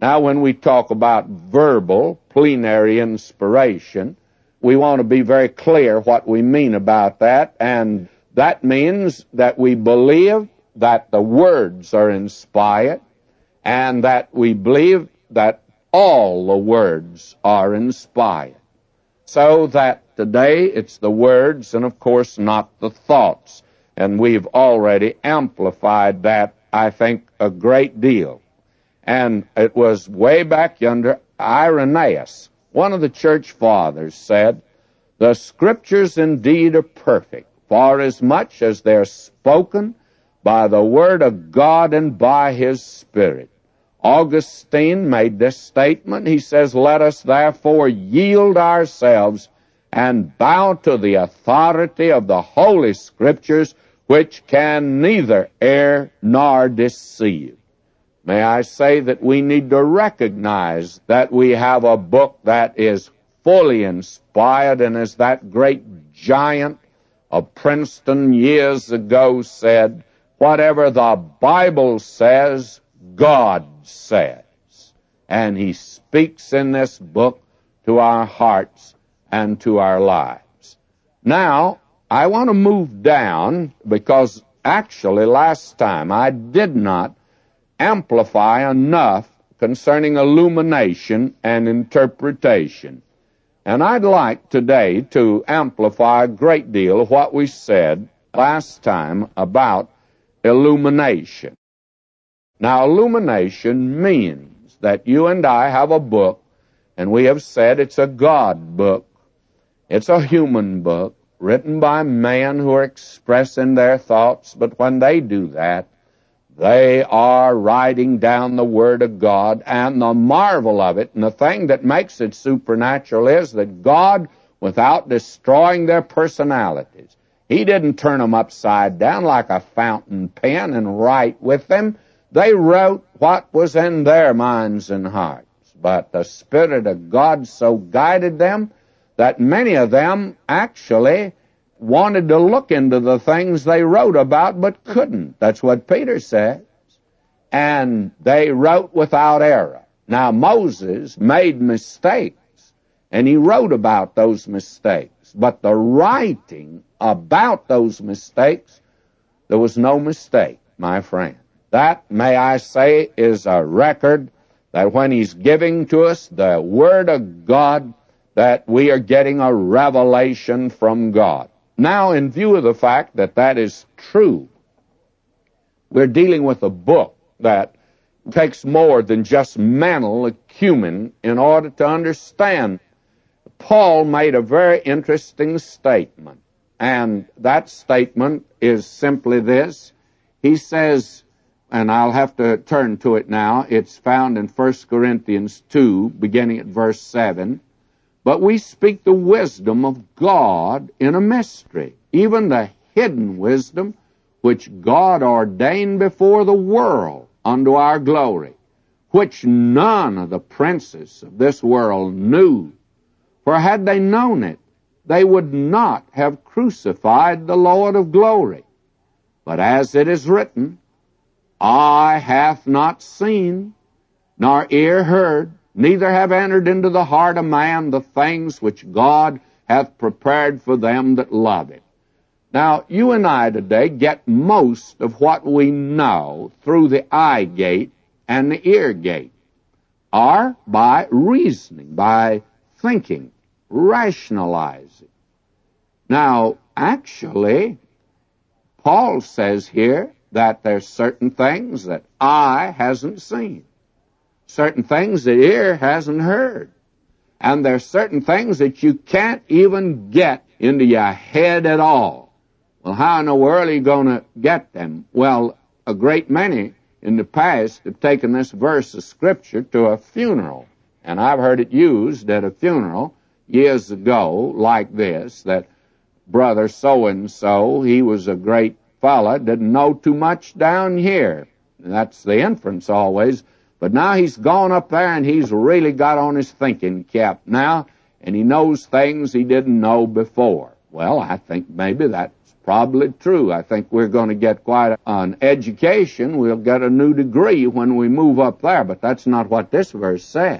Now, when we talk about verbal, plenary inspiration, we want to be very clear what we mean about that, and that means that we believe that the words are inspired, and that we believe that all the words are inspired. So that today it's the words and, of course, not the thoughts. And we've already amplified that, I think, a great deal. And it was way back yonder, Irenaeus, one of the church fathers, said, "The Scriptures indeed are perfect, for as much as they're spoken by the Word of God and by His Spirit." Augustine made this statement. He says, "Let us therefore yield ourselves and bow to the authority of the Holy Scriptures, which can neither err nor deceive." May I say that we need to recognize that we have a book that is fully inspired, and as that great giant of Princeton years ago said, whatever the Bible says, God says. And He speaks in this book to our hearts and to our lives. Now, I want to move down, because actually last time I did not amplify enough concerning illumination and interpretation. And I'd like today to amplify a great deal of what we said last time about illumination. Now, illumination means that you and I have a book, and we have said it's a God book. It's a human book, written by men who are expressing their thoughts, but when they do that, they are writing down the Word of God, and the marvel of it, and the thing that makes it supernatural, is that God, without destroying their personalities, He didn't turn them upside down like a fountain pen and write with them. They wrote what was in their minds and hearts. But the Spirit of God so guided them that many of them actually wanted to look into the things they wrote about but couldn't. That's what Peter says. And they wrote without error. Now, Moses made mistakes, and he wrote about those mistakes. But the writing about those mistakes, there was no mistake, my friend. That, may I say, is a record that when He's giving to us the Word of God, that we are getting a revelation from God. Now, in view of the fact that that is true, we're dealing with a book that takes more than just mental acumen in order to understand. Paul made a very interesting statement, and that statement is simply this. He says, and I'll have to turn to it now, it's found in 1 Corinthians 2, beginning at verse 7, "But we speak the wisdom of God in a mystery, even the hidden wisdom which God ordained before the world unto our glory, which none of the princes of this world knew. For had they known it, they would not have crucified the Lord of glory. But as it is written, Eye hath not seen, nor ear heard, neither have entered into the heart of man the things which God hath prepared for them that love Him." Now, you and I today get most of what we know through the eye gate and the ear gate, or by reasoning, by thinking, rationalizing. Now, actually, Paul says here that there's certain things that eye hasn't seen, certain things that ear hasn't heard, and there's certain things that you can't even get into your head at all. Well, how in the world are you going to get them? Well, a great many in the past have taken this verse of Scripture to a funeral, and I've heard it used at a funeral years ago like this, that brother so-and-so, he was a great fella, didn't know too much down here. And that's the inference always. But now he's gone up there and he's really got on his thinking cap now, and he knows things he didn't know before. Well, I think maybe that's probably true. I think we're going to get quite an education. We'll get a new degree when we move up there, but that's not what this verse says.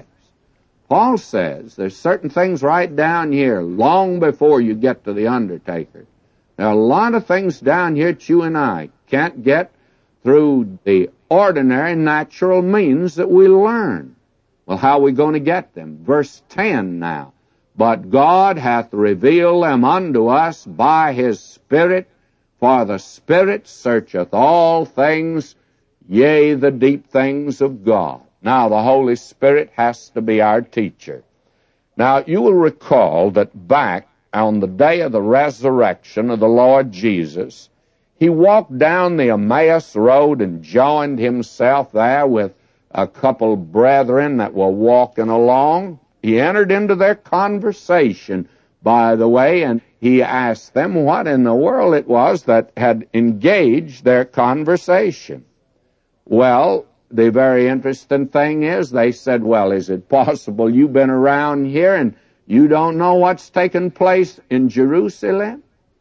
Paul says there's certain things right down here, long before you get to the undertaker. There are a lot of things down here that you and I can't get through the ordinary natural means that we learn. Well, how are we going to get them? Verse 10 now. But God hath revealed them unto us by his Spirit, for the Spirit searcheth all things, yea, the deep things of God. Now, the Holy Spirit has to be our teacher. Now, you will recall that back on the day of the resurrection of the Lord Jesus, he walked down the Emmaus Road and joined himself there with a couple brethren that were walking along. He entered into their conversation, by the way, and he asked them what in the world it was that had engaged their conversation. Well, the very interesting thing is, they said, well, is it possible you've been around here and you don't know what's taken place in Jerusalem?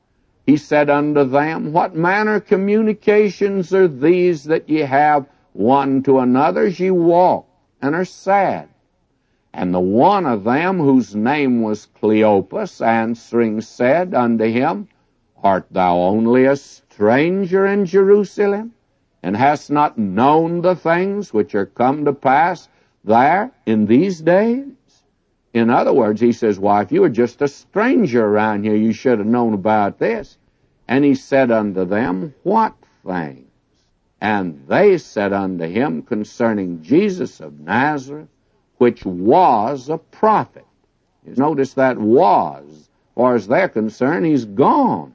He said unto them, what manner of communications are these that ye have one to another as ye walk and are sad? And the one of them, whose name was Cleopas, answering said unto him, art thou only a stranger in Jerusalem, and hast not known the things which are come to pass there in these days? In other words, he says, why, if you were just a stranger around here, you should have known about this. And he said unto them, what things? And they said unto him concerning Jesus of Nazareth, which was a prophet. You notice that was. As far as they're concerned, he's gone.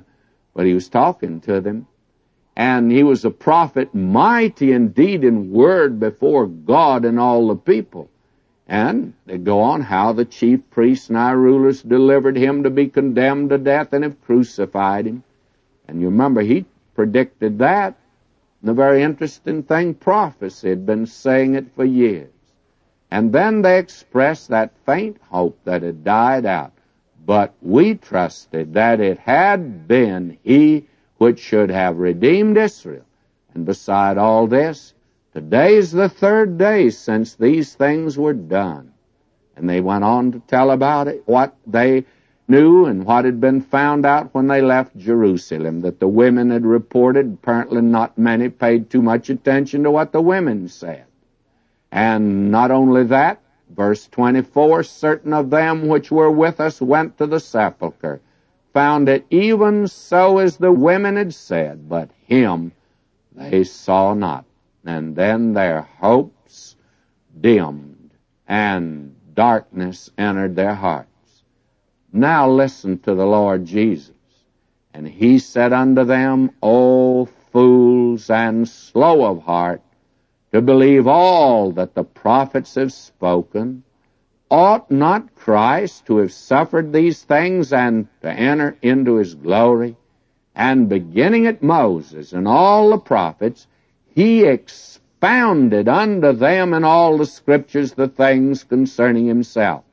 But he was talking to them. And he was a prophet, mighty indeed in word before God and all the people. And they go on how the chief priests and our rulers delivered him to be condemned to death and have crucified him. And you remember he predicted that. And the very interesting thing, prophecy had been saying it for years. And then they expressed that faint hope that had died out. But we trusted that it had been he which should have redeemed Israel. And beside all this, today's the third day since these things were done. And they went on to tell about it, what they knew and what had been found out when they left Jerusalem, that the women had reported. Apparently not many paid too much attention to what the women said. And not only that, verse 24, certain of them which were with us went to the sepulchre, found it even so as the women had said, but him they saw not. And then their hopes dimmed, and darkness entered their hearts. Now listen to the Lord Jesus. And he said unto them, O fools and slow of heart, to believe all that the prophets have spoken, ought not Christ to have suffered these things and to enter into his glory? And beginning at Moses and all the prophets, he expounded unto them in all the Scriptures the things concerning himself.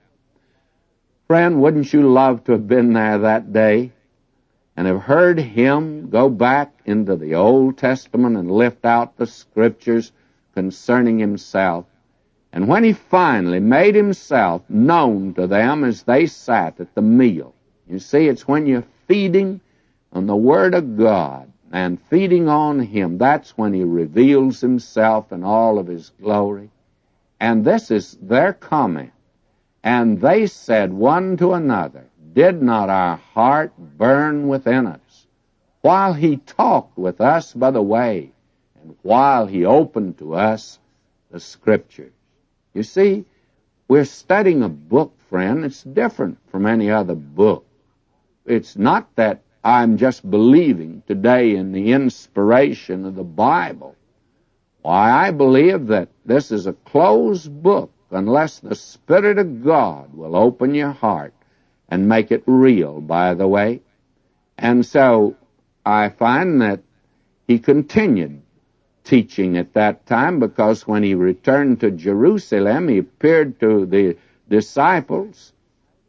Friend, wouldn't you love to have been there that day and have heard him go back into the Old Testament and lift out the Scriptures concerning himself? And when he finally made himself known to them as they sat at the meal, you see, it's when you're feeding on the Word of God and feeding on him, that's when he reveals himself in all of his glory. And this is their comment. And they said one to another, did not our heart burn within us while he talked with us by the way, and while he opened to us the Scriptures? You see, we're studying a book, friend. It's different from any other book. It's not that I'm just believing today in the inspiration of the Bible. Why, I believe that this is a closed book unless the Spirit of God will open your heart and make it real, by the way. And so I find that he continued teaching at that time, because when he returned to Jerusalem, he appeared to the disciples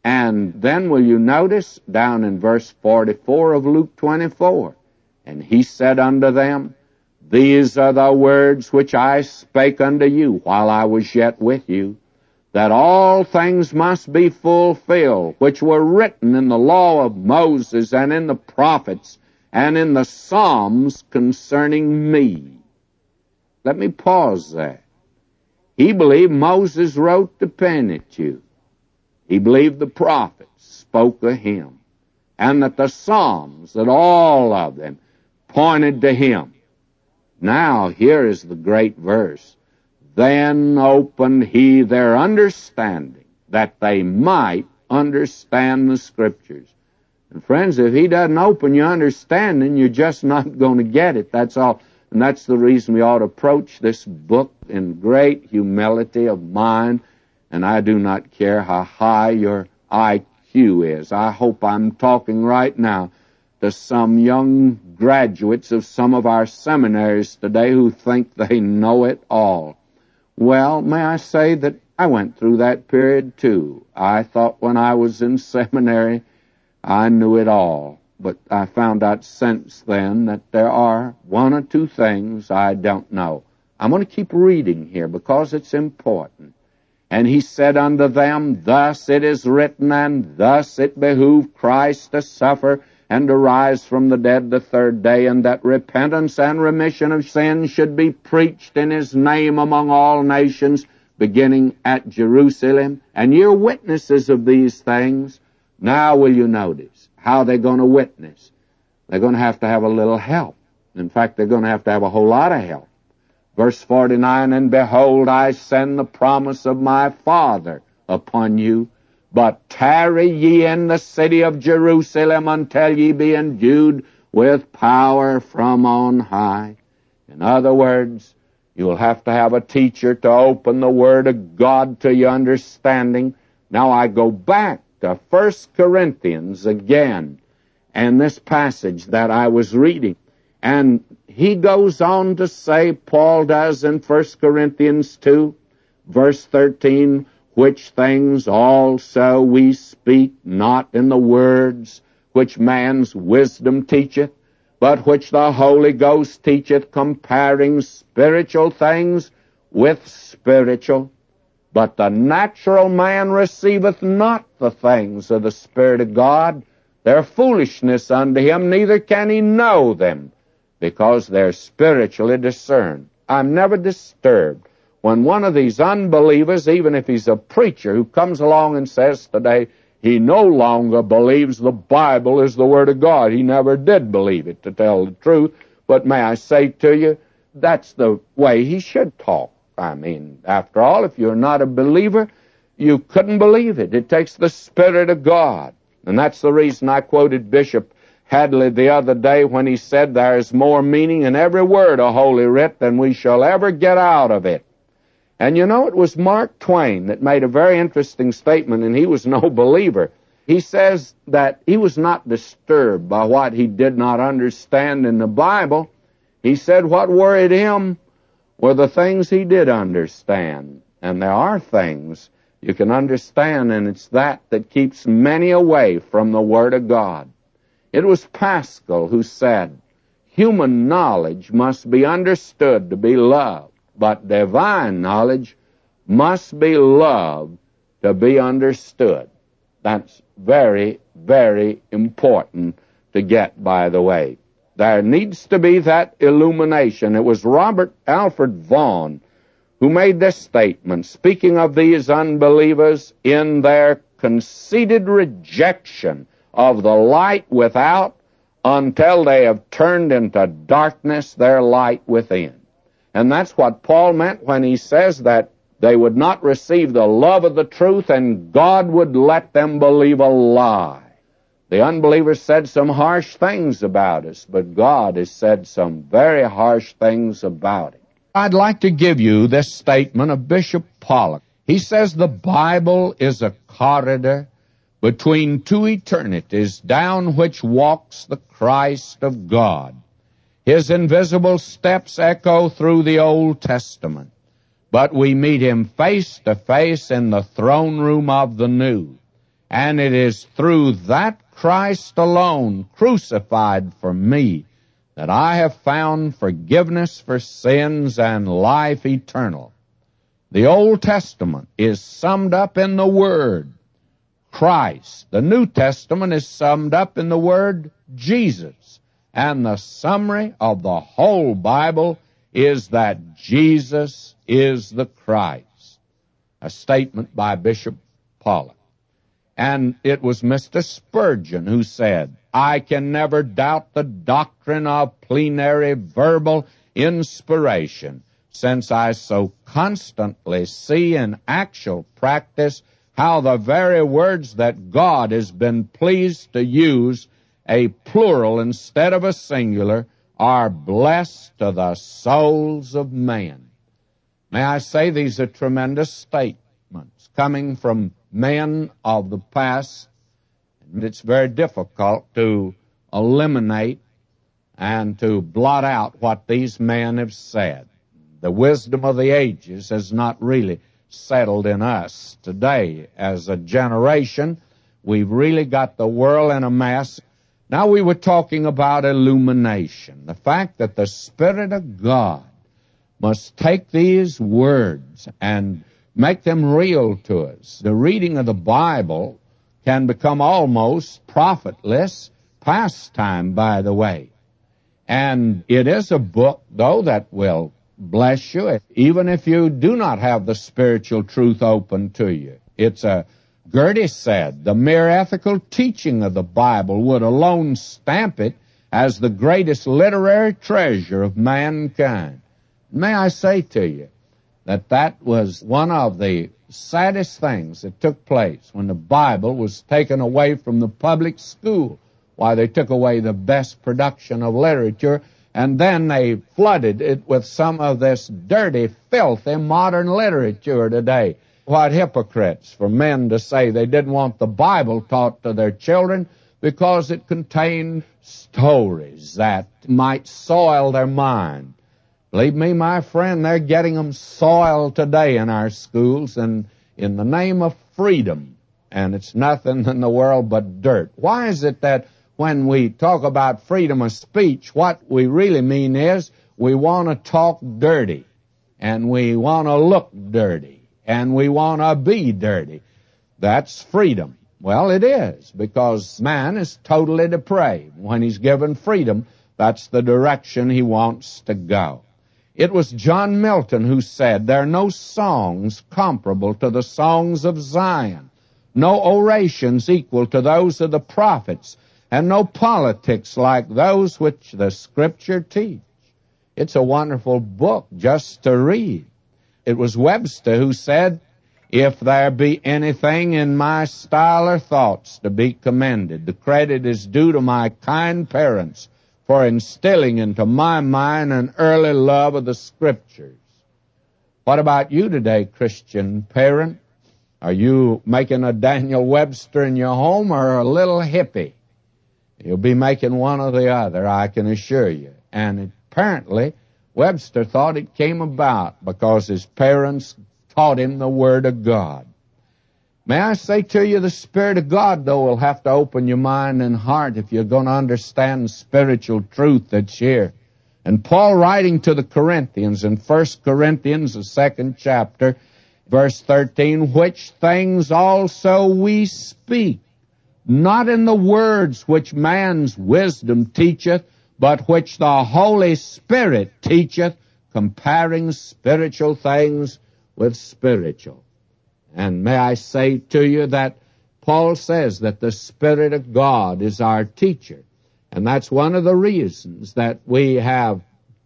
And then will you notice down in verse 44 of Luke 24, and he said unto them, These are the words which I spake unto you while I was yet with you, that all things must be fulfilled, which were written in the law of Moses and in the prophets and in the Psalms concerning me. Let me pause there. He believed Moses wrote the Pentateuch. He believed the prophets spoke of him, and that the Psalms, that all of them pointed to him. Now, here is the great verse. Then opened he their understanding, that they might understand the Scriptures. And friends, if he doesn't open your understanding, you're just not going to get it. That's all. And that's the reason we ought to approach this book in great humility of mind. And I do not care how high your IQ is. I hope I'm talking right now to some young graduates of some of our seminaries today who think they know it all. Well, may I say that I went through that period too. I thought when I was in seminary I knew it all. But I found out since then that there are one or two things I don't know. I'm going to keep reading here because it's important. And he said unto them, Thus it is written, and thus it behooved Christ to suffer and to rise from the dead the third day, and that repentance and remission of sins should be preached in his name among all nations, beginning at Jerusalem. And you're witnesses of these things. Now will you notice how they're going to witness? They're going to have a little help. In fact, they're going to have a whole lot of help. Verse 49, And behold, I send the promise of my Father upon you, but tarry ye in the city of Jerusalem until ye be endued with power from on high. In other words, you'll have a teacher to open the Word of God to your understanding. Now I go back to 1 Corinthians again, and this passage that I was reading. And he goes on to say, Paul does in 1 Corinthians 2, verse 13, Which things also we speak not in the words which man's wisdom teacheth, but which the Holy Ghost teacheth, comparing spiritual things with spiritual. But the natural man receiveth not the things of the Spirit of God. They're foolishness unto him, neither can he know them, because they're spiritually discerned. I'm never disturbed when one of these unbelievers, even if he's a preacher, who comes along and says today he no longer believes the Bible is the Word of God. He never did believe it, to tell the truth. But may I say to you, that's the way he should talk. I mean, after all, if you're not a believer, you couldn't believe it. It takes the Spirit of God. And that's the reason I quoted Bishop Hadley the other day when he said, There is more meaning in every word of Holy Writ than we shall ever get out of it. And you know, it was Mark Twain that made a very interesting statement, and he was no believer. He says that he was not disturbed by what he did not understand in the Bible. He said what worried him were the things he did understand. And there are things you can understand, and it's that keeps many away from the Word of God. It was Pascal who said, Human knowledge must be understood to be loved, but divine knowledge must be loved to be understood. That's very, very important to get, by the way. There needs to be that illumination. It was Robert Alfred Vaughan who made this statement, speaking of these unbelievers in their conceited rejection of the light without until they have turned into darkness their light within. And that's what Paul meant when he says that they would not receive the love of the truth and God would let them believe a lie. The unbelievers said some harsh things about us, but God has said some very harsh things about it. I'd like to give you this statement of Bishop Pollock. He says the Bible is a corridor between two eternities down which walks the Christ of God. His invisible steps echo through the Old Testament, but we meet him face to face in the throne room of the New. and it is through that Christ alone, crucified for me, that I have found forgiveness for sins and life eternal. The Old Testament is summed up in the word Christ. The New Testament is summed up in the word Jesus. And the summary of the whole Bible is that Jesus is the Christ. A statement by Bishop Pollock. And it was Mr. Spurgeon who said, I can never doubt the doctrine of plenary verbal inspiration, since I so constantly see in actual practice how the very words that God has been pleased to use a plural instead of a singular are blessed to the souls of men. May I say these are tremendous statements coming from men of the past. It's very difficult to eliminate and to blot out what these men have said. The wisdom of the ages has not really settled in us today. As a generation, we've really got the world in a mess. Now we were talking about illumination, the fact that the Spirit of God must take these words and make them real to us. The reading of the Bible can become almost profitless pastime, by the way. And it is a book, though, that will bless you, even if you do not have the spiritual truth open to you. Gertie said, the mere ethical teaching of the Bible would alone stamp it as the greatest literary treasure of mankind. May I say to you that was one of the saddest things that took place when the Bible was taken away from the public school. Why, they took away the best production of literature, and then they flooded it with some of this dirty, filthy modern literature today. What hypocrites for men to say they didn't want the Bible taught to their children because it contained stories that might soil their mind. Believe me, my friend, they're getting them soiled today in our schools and in the name of freedom. And it's nothing in the world but dirt. Why is it that when we talk about freedom of speech, what we really mean is we want to talk dirty, and we want to look dirty, and we want to be dirty? That's freedom. Well, it is, because man is totally depraved. When he's given freedom, that's the direction he wants to go. It was John Milton who said, there are no songs comparable to the songs of Zion, no orations equal to those of the prophets, and no politics like those which the Scripture teach. It's a wonderful book just to read. It was Webster who said, if there be anything in my style or thoughts to be commended, the credit is due to my kind parents for instilling into my mind an early love of the Scriptures. What about you today, Christian parent? Are you making a Daniel Webster in your home or a little hippie? You'll be making one or the other, I can assure you. And apparently, Webster thought it came about because his parents taught him the Word of God. May I say to you, the Spirit of God, though, will have to open your mind and heart if you're going to understand spiritual truth that's here. And Paul, writing to the Corinthians in 1 Corinthians, the 2nd chapter, verse 13, which things also we speak, not in the words which man's wisdom teacheth, but which the Holy Spirit teacheth, comparing spiritual things with spiritual. And may I say to you that Paul says that the Spirit of God is our teacher. And that's one of the reasons that we have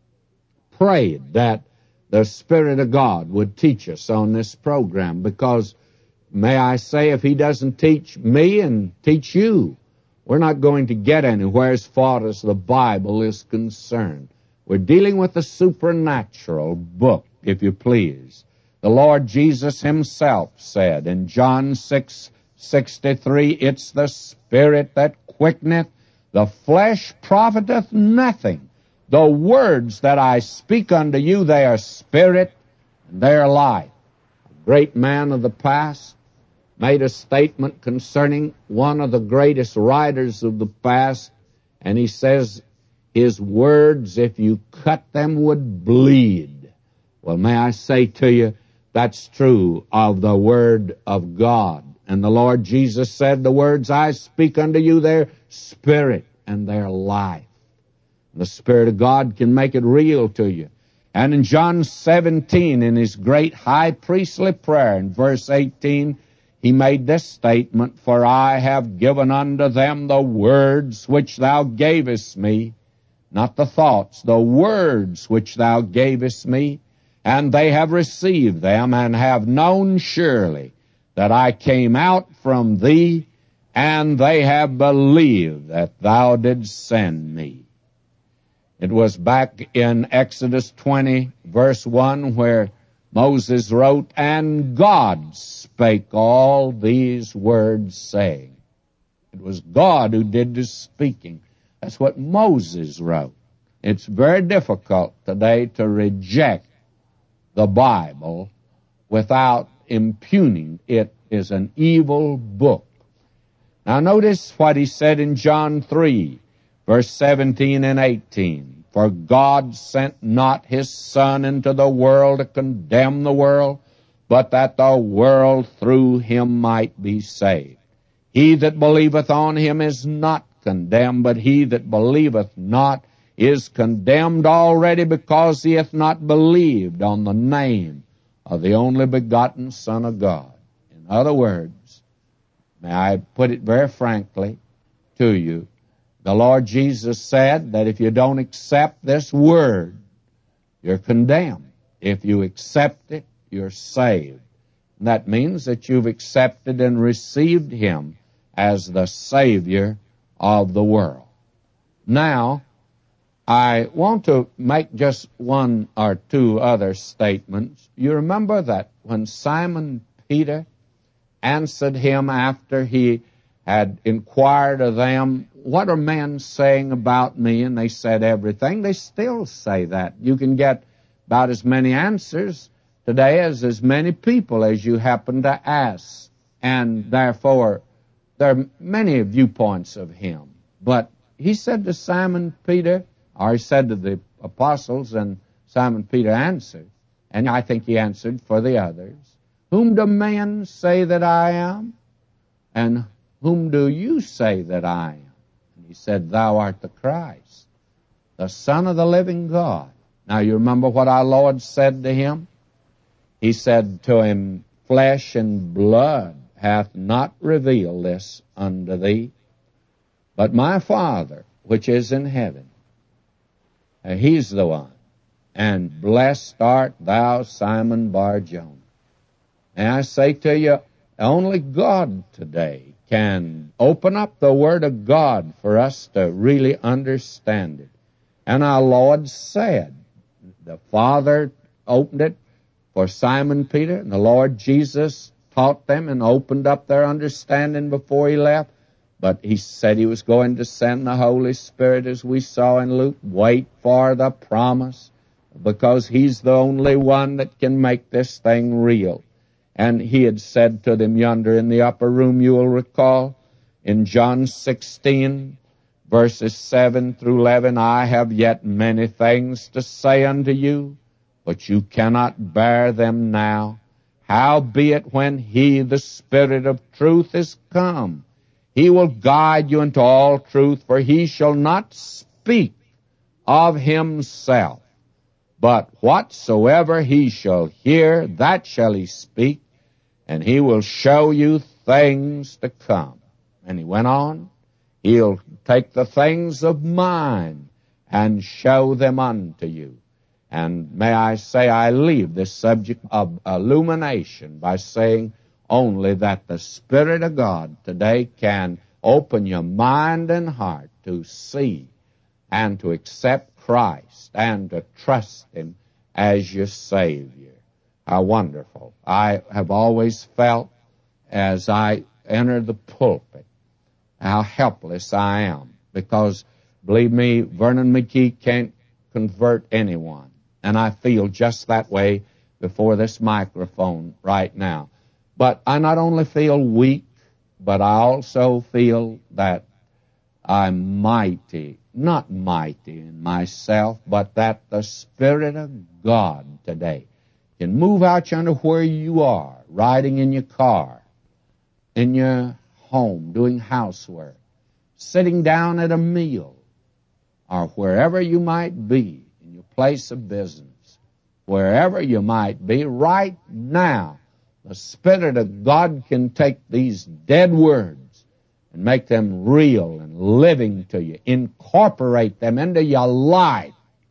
prayed that the Spirit of God would teach us on this program, because may I say, if he doesn't teach me and teach you, we're not going to get anywhere as far as the Bible is concerned. We're dealing with a supernatural book, if you please. The Lord Jesus himself said in John 6:63, it's the Spirit that quickeneth, the flesh profiteth nothing. The words that I speak unto you, they are spirit and they are life. A great man of the past made a statement concerning one of the greatest writers of the past, and he says his words, if you cut them, would bleed. Well, may I say to you, that's true of the Word of God. And the Lord Jesus said, the words I speak unto you, they're spirit and they're life. The Spirit of God can make it real to you. And in John 17, in his great high priestly prayer, in verse 18, he made this statement, for I have given unto them the words which thou gavest me, not the thoughts, the words which thou gavest me, and they have received them, and have known surely that I came out from thee, and they have believed that thou didst send me. It was back in Exodus 20, verse 1, where Moses wrote, and God spake all these words, saying. It was God who did the speaking. That's what Moses wrote. It's very difficult today to reject the Bible without impugning it is an evil book. Now notice what he said in John 3, verse 17 and 18. For God sent not his Son into the world to condemn the world, but that the world through him might be saved. He that believeth on him is not condemned, but he that believeth not is condemned already, because he hath not believed on the name of the only begotten Son of God. In other words, may I put it very frankly to you, the Lord Jesus said that if you don't accept this word, you're condemned. If you accept it, you're saved. And that means that you've accepted and received him as the Savior of the world. Now, I want to make just one or two other statements. You remember that when Simon Peter answered him after he had inquired of them, what are men saying about me? And they said everything. They still say that. You can get about as many answers today as many people as you happen to ask. And therefore, there are many viewpoints of him. But he said to Simon Peter, or he said to the apostles, and Simon Peter answered, and I think he answered for the others, whom do men say that I am? And whom do you say that I am? And he said, thou art the Christ, the Son of the living God. Now you remember what our Lord said to him? He said to him, flesh and blood hath not revealed this unto thee, but my Father which is in heaven. He's the one. And blessed art thou, Simon Bar-Jonah. And I say to you, only God today can open up the Word of God for us to really understand it. And our Lord said, the Father opened it for Simon Peter, and the Lord Jesus taught them and opened up their understanding before he left. But he said he was going to send the Holy Spirit, as we saw in Luke. Wait for the promise, because he's the only one that can make this thing real. And he had said to them yonder in the upper room, you will recall, in John 16, verses 7 through 11, I have yet many things to say unto you, but you cannot bear them now. Howbeit when he, the Spirit of truth, is come, he will guide you into all truth, for he shall not speak of himself, but whatsoever he shall hear, that shall he speak, and he will show you things to come. And he went on, he'll take the things of mine and show them unto you. And may I say, I leave this subject of illumination by saying only that the Spirit of God today can open your mind and heart to see and to accept Christ and to trust him as your Savior. How wonderful. I have always felt as I enter the pulpit how helpless I am, because, believe me, Vernon McGee can't convert anyone. And I feel just that way before this microphone right now. But I not only feel weak, but I also feel that I'm mighty, not mighty in myself, but that the Spirit of God today can move out yonder where you are, riding in your car, in your home, doing housework, sitting down at a meal, or wherever you might be, in your place of business, wherever you might be, right now, the Spirit of God can take these dead words and make them real and living to you, incorporate them into your life,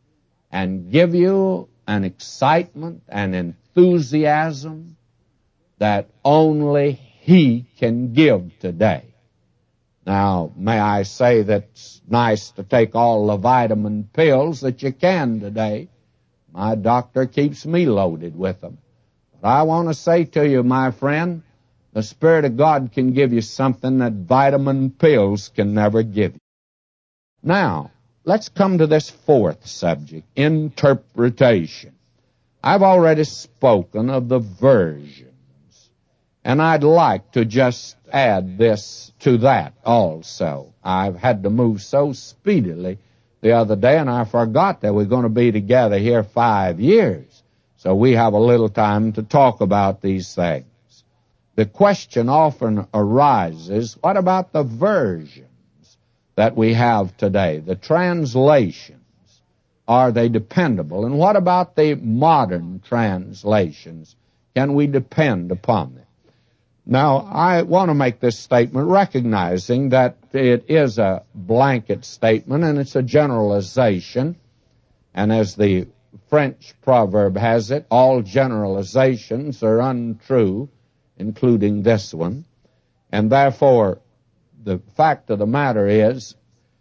and give you an excitement and enthusiasm that only He can give today. Now, may I say that it's nice to take all the vitamin pills that you can today. My doctor keeps me loaded with them. But I want to say to you, my friend, the Spirit of God can give you something that vitamin pills can never give you. Now, let's come to this fourth subject, interpretation. I've already spoken of the versions, and I'd like to just add this to that also. I've had to move so speedily the other day, and I forgot that we're going to be together here 5 years, so we have a little time to talk about these things. The question often arises, what about the versions that we have today, the translations? Are they dependable? And what about the modern translations? Can we depend upon them? Now, I want to make this statement recognizing that it is a blanket statement and it's a generalization. And as the French proverb has it, all generalizations are untrue, including this one. And therefore, the fact of the matter is,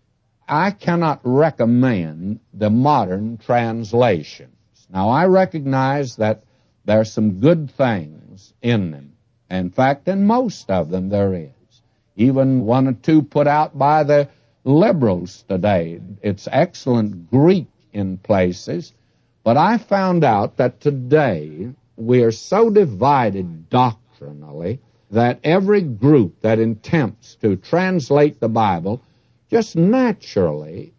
I cannot recommend the modern translations. Now, I recognize that there are some good things in them. In fact, in most of them there is. Even one or two put out by the liberals today. It's excellent Greek in places. But I found out that today we are so divided doctrinally that every group that attempts to translate the Bible just naturally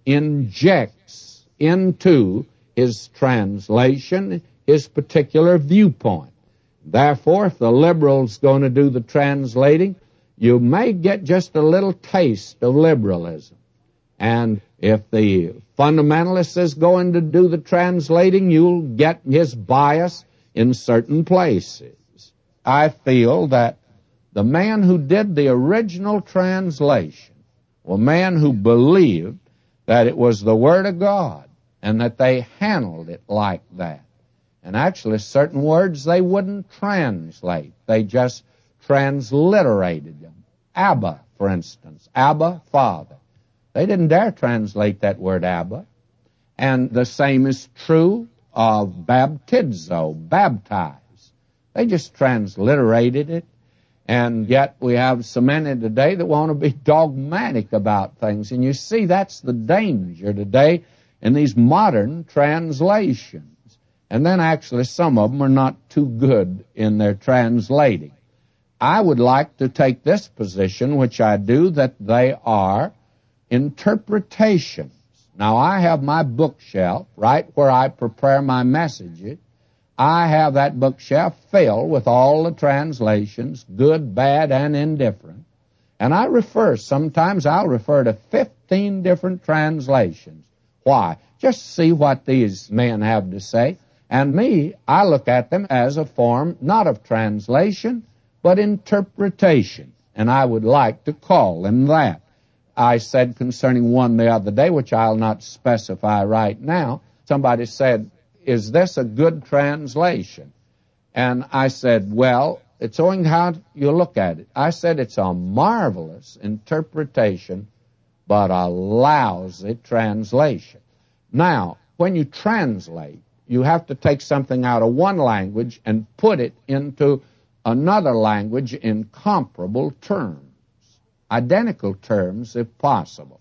injects into his translation his particular viewpoint. Therefore, if the liberal's going to do the translating, you may get just a little taste of liberalism. And if the fundamentalist is going to do the translating, you'll get his bias in certain places. I feel that the man who did the original translation was a man who believed that it was the Word of God and that they handled it like that. And actually, certain words they wouldn't translate. They just transliterated them. Abba, for instance. Abba, Father. They didn't dare translate that word Abba. And the same is true of baptizo, baptize. They just transliterated it. And yet we have so many today that want to be dogmatic about things. And you see, that's the danger today in these modern translations. And then actually some of them are not too good in their translating. I would like to take this position, which I do, that they are interpretations. Now, I have my bookshelf right where I prepare my messages. I have that bookshelf filled with all the translations, good, bad, and indifferent. And sometimes I'll refer to 15 different translations. Why? Just see what these men have to say. And me, I look at them as a form not of translation, but interpretation. And I would like to call them that. I said concerning one the other day, which I'll not specify right now, somebody said, is this a good translation? And I said, well, it's owing how you look at it. I said it's a marvelous interpretation, but a lousy translation. Now, when you translate, you have to take something out of one language and put it into another language in comparable terms, identical terms if possible.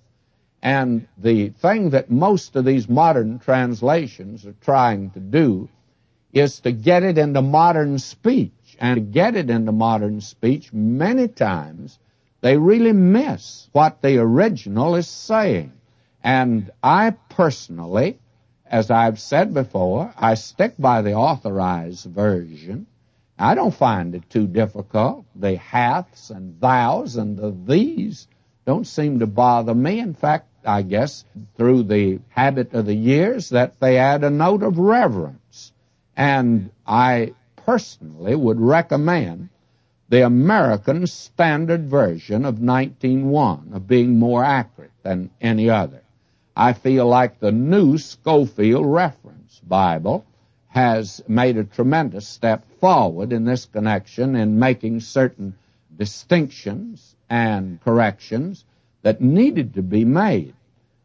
And the thing that most of these modern translations are trying to do is to get it into modern speech. speech, and to get it into modern speech, many times they really miss what the original is saying. And I personally, as I've said before, I stick by the Authorized Version. I don't find it too difficult. The haths and thous and the these don't seem to bother me. In fact, I guess through the habit of the years that they add a note of reverence. And I personally would recommend the American Standard Version of 19:1 of being more accurate than any other. I feel like the new Scofield Reference Bible has made a tremendous step forward in this connection in making certain distinctions and corrections that needed to be made.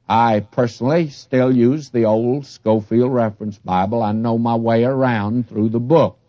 I personally still use the old Scofield Reference Bible. I know my way around through the book.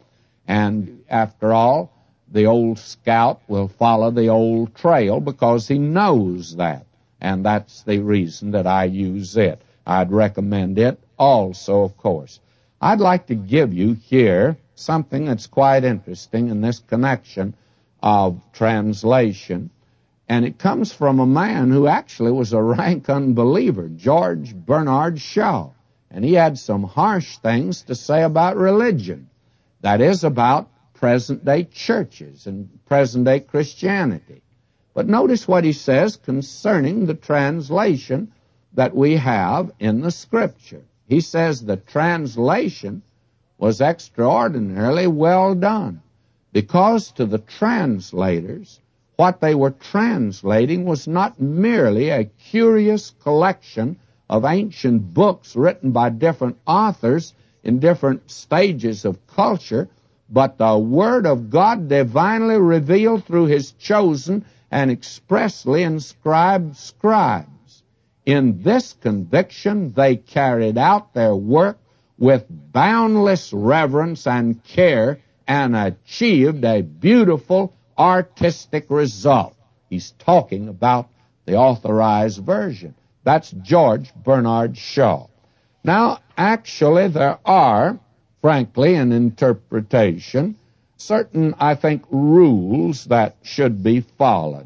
And after all, the old scout will follow the old trail because he knows that. And that's the reason that I use it. I'd recommend it also, of course. I'd like to give you here something that's quite interesting in this connection of translation. And it comes from a man who actually was a rank unbeliever, George Bernard Shaw. And he had some harsh things to say about religion. That is, about present-day churches and present-day Christianity. But notice what he says concerning the translation that we have in the Scripture. He says the translation was extraordinarily well done, because to the translators, what they were translating was not merely a curious collection of ancient books written by different authors in different stages of culture, but the Word of God divinely revealed through His chosen and expressly inscribed scribes. In this conviction, they carried out their work with boundless reverence and care and achieved a beautiful artistic result. He's talking about the Authorized Version. That's George Bernard Shaw. Now, actually, there are, frankly, in interpretation, certain, I think, rules that should be followed.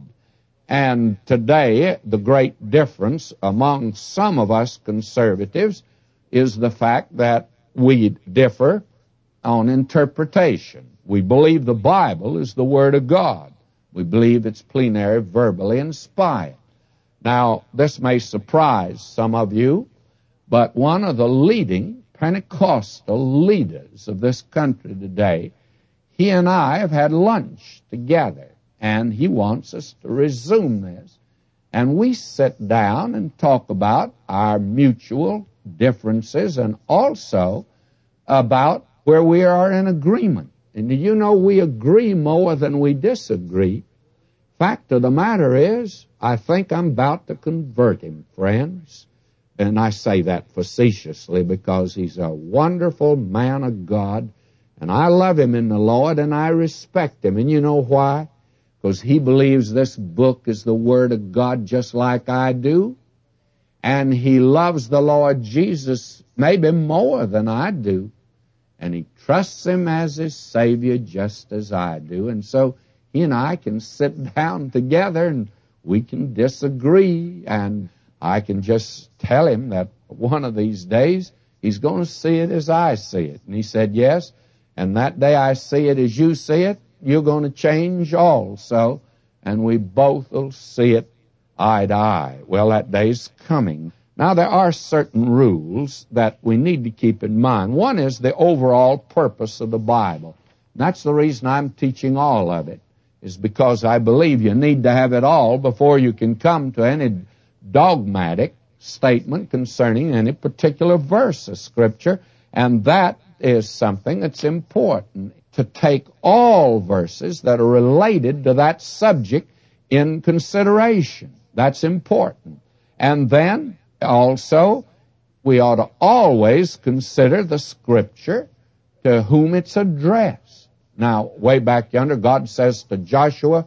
And today, the great difference among some of us conservatives is the fact that we differ on interpretation. We believe the Bible is the Word of God. We believe it's plenary, verbally inspired. Now, this may surprise some of you, but one of the leading Pentecostal leaders of this country today, he and I have had lunch together, and he wants us to resume this. And we sit down and talk about our mutual differences and also about where we are in agreement. And do you know we agree more than we disagree? Fact of the matter is, I think I'm about to convert him, friends. And I say that facetiously because he's a wonderful man of God, and I love him in the Lord, and I respect him. And you know why? Because he believes this book is the Word of God just like I do, and he loves the Lord Jesus maybe more than I do, and he trusts him as his Savior just as I do. And so he and I can sit down together, and we can disagree, and I can just tell him that one of these days he's going to see it as I see it. And he said, yes, and that day I see it as you see it, you're going to change also, and we both will see it eye to eye. Well, that day's coming. Now, there are certain rules that we need to keep in mind. One is the overall purpose of the Bible. And that's the reason I'm teaching all of it, is because I believe you need to have it all before you can come to any dogmatic statement concerning any particular verse of Scripture, and that is something that's important, to take all verses that are related to that subject in consideration. That's important. And then also, we ought to always consider the Scripture to whom it's addressed. Now, way back yonder, God says to Joshua,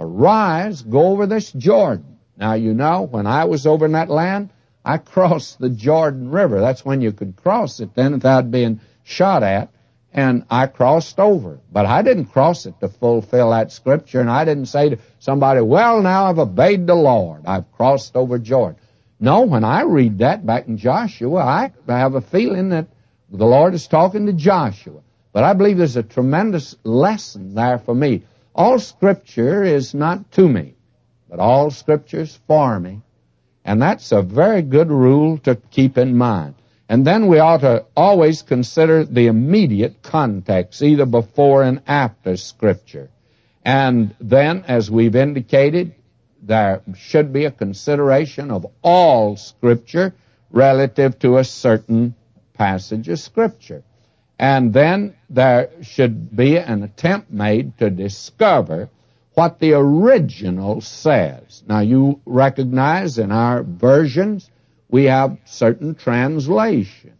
arise, go over this Jordan. Now, you know, when I was over in that land, I crossed the Jordan River. That's when you could cross it then without being shot at. and I crossed over. But I didn't cross it to fulfill that Scripture, and I didn't say to somebody, well, now I've obeyed the Lord. I've crossed over Jordan. No, when I read that back in Joshua, I have a feeling that the Lord is talking to Joshua. But I believe there's a tremendous lesson there for me. All Scripture is not to me, but all Scripture is for me. And that's a very good rule to keep in mind. And then we ought to always consider the immediate context, either before and after Scripture. And then, as we've indicated, there should be a consideration of all Scripture relative to a certain passage of Scripture. And then there should be an attempt made to discover what the original says. Now, you recognize in our versions we have certain translations,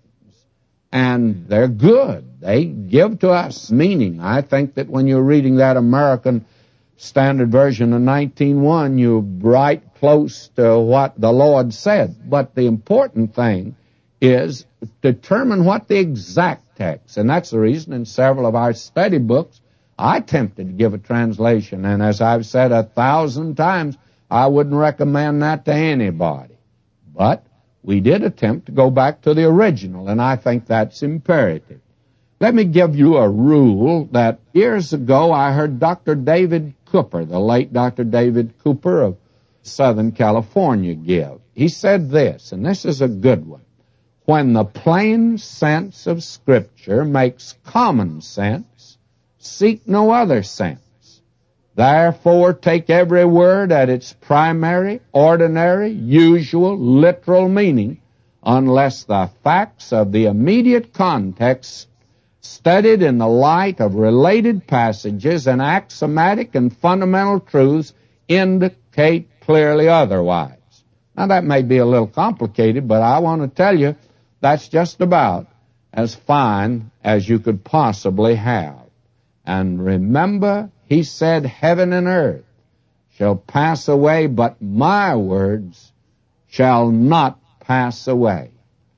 and they're good. They give to us meaning. I think that when you're reading that American Standard Version of 19:1, you're right close to what the Lord said. But the important thing is determine what the exact text, and that's the reason in several of our study books I attempted to give a translation, and as I've said 1,000 times, I wouldn't recommend that to anybody. But we did attempt to go back to the original, and I think that's imperative. Let me give you a rule that years ago I heard Dr. David Cooper, the late Dr. David Cooper of Southern California, give. He said this, and this is a good one. When the plain sense of Scripture makes common sense, seek no other sense. Therefore, take every word at its primary, ordinary, usual, literal meaning, unless the facts of the immediate context, studied in the light of related passages and axiomatic and fundamental truths, indicate clearly otherwise. Now, that may be a little complicated, but I want to tell you that's just about as fine as you could possibly have. And remember, he said, heaven and earth shall pass away, but my words shall not pass away.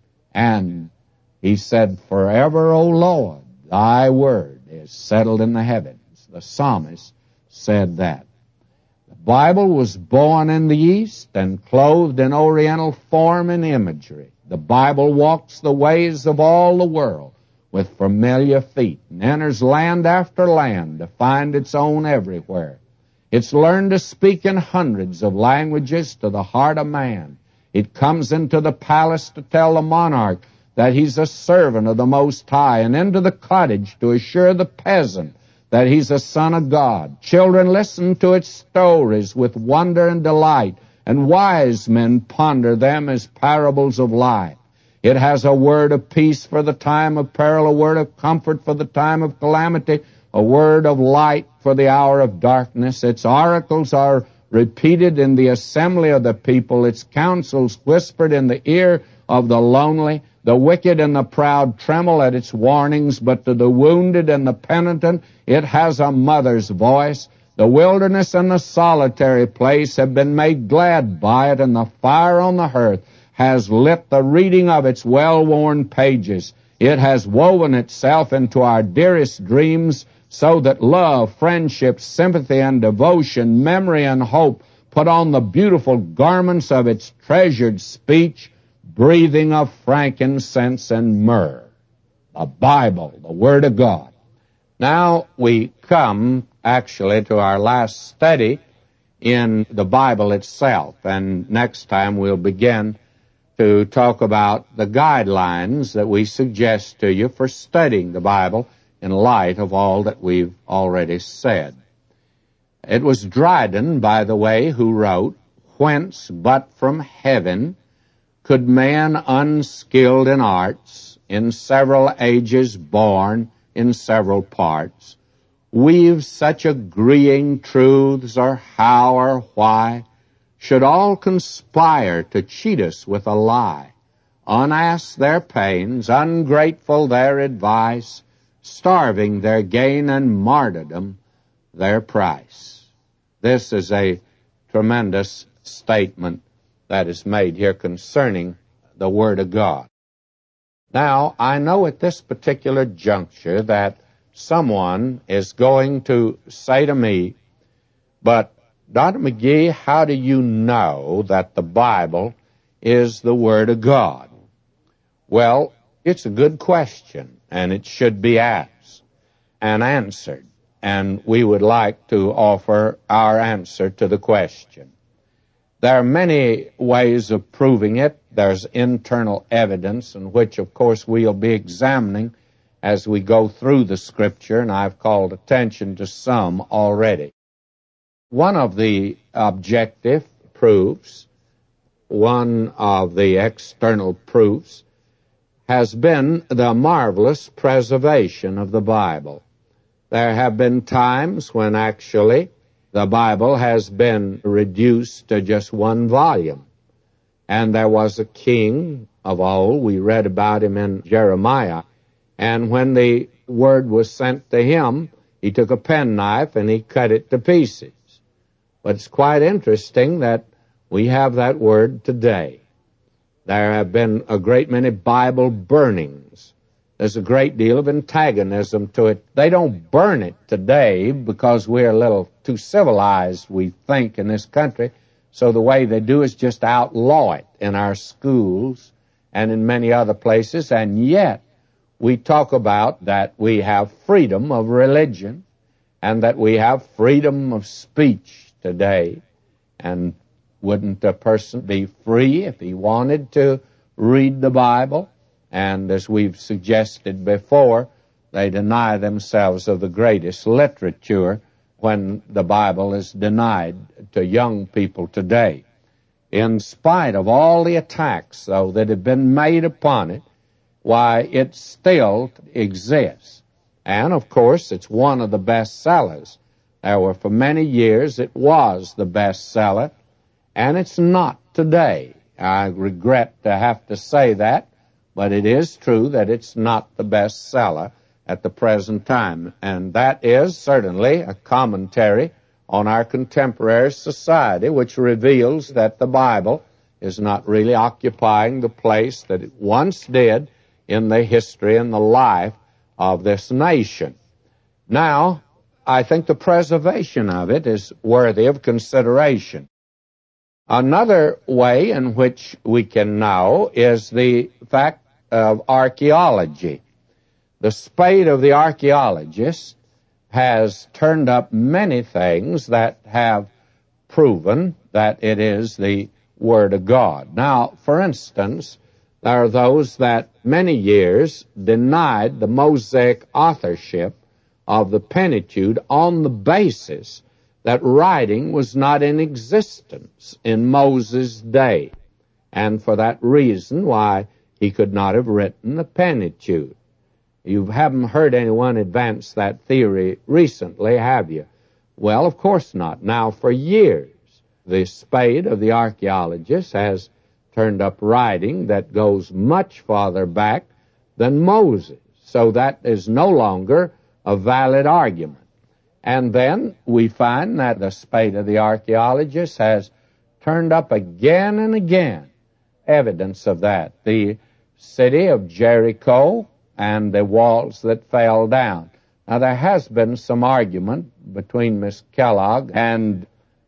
And he said, forever, O Lord, thy word is settled in the heavens. The psalmist said that. The Bible was born in the East and clothed in Oriental form and imagery. The Bible walks the ways of all the world with familiar feet, and enters land after land to find its own everywhere. It's learned to speak in hundreds of languages to the heart of man. It comes into the palace to tell the monarch that he's a servant of the Most High, and into the cottage to assure the peasant that he's a son of God. Children listen to its stories with wonder and delight, and wise men ponder them as parables of life. It has a word of peace for the time of peril, a word of comfort for the time of calamity, a word of light for the hour of darkness. Its oracles are repeated in the assembly of the people, its counsels whispered in the ear of the lonely. The wicked and the proud tremble at its warnings, but to the wounded and the penitent it has a mother's voice. The wilderness and the solitary place have been made glad by it, and the fire on the hearth has lit the reading of its well-worn pages. It has woven itself into our dearest dreams, so that love, friendship, sympathy, and devotion, memory, and hope put on the beautiful garments of its treasured speech, breathing of frankincense and myrrh. The Bible, the Word of God. Now we come actually to our last study in the Bible itself, and next time we'll begin to talk about the guidelines that we suggest to you for studying the Bible in light of all that we've already said. It was Dryden, by the way, who wrote, "Whence but from heaven could man unskilled in arts, in several ages born in several parts, weave such agreeing truths, or how or why, should all conspire to cheat us with a lie, unasked their pains, ungrateful their advice, starving their gain and martyrdom their price." This is a tremendous statement that is made here concerning the Word of God. Now, I know at this particular juncture that someone is going to say to me, but Dr. McGee, how do you know that the Bible is the Word of God? Well, it's a good question, and it should be asked and answered, and we would like to offer our answer to the question. There are many ways of proving it. There's internal evidence, in which, of course, we'll be examining as we go through the Scripture, and I've called attention to some already. One of the objective proofs, one of the external proofs, has been the marvelous preservation of the Bible. There have been times when actually the Bible has been reduced to just one volume. And there was a king of old, we read about him in Jeremiah, and when the word was sent to him, he took a penknife and he cut it to pieces. But it's quite interesting that we have that word today. There have been a great many Bible burnings. There's a great deal of antagonism to it. They don't burn it today because we're a little too civilized, we think, in this country. So the way they do is just outlaw it in our schools and in many other places. And yet we talk about that we have freedom of religion and that we have freedom of speech today. And wouldn't a person be free if he wanted to read the Bible? And as we've suggested before, they deny themselves of the greatest literature when the Bible is denied to young people today. In spite of all the attacks, though, that have been made upon it, why, it still exists. And, of course, it's one of the best sellers. For many years, it was the best seller, and it's not today. I regret to have to say that, but it is true that it's not the best seller at the present time. And that is certainly a commentary on our contemporary society, which reveals that the Bible is not really occupying the place that it once did in the history and the life of this nation. Now, I think the preservation of it is worthy of consideration. Another way in which we can know is the fact of archaeology. The spade of the archaeologist has turned up many things that have proven that it is the Word of God. Now, for instance, there are those that many years denied the Mosaic authorship of the Pentateuch on the basis that writing was not in existence in Moses' day. And for that reason, why, he could not have written the Pentateuch. You haven't heard anyone advance that theory recently, have you? Well, of course not. Now, for years, the spade of the archaeologist has turned up writing that goes much farther back than Moses. So that is no longer a valid argument. And then we find that the spade of the archaeologist has turned up again and again evidence of that. The city of Jericho and the walls that fell down. Now, there has been some argument between Miss Kellogg and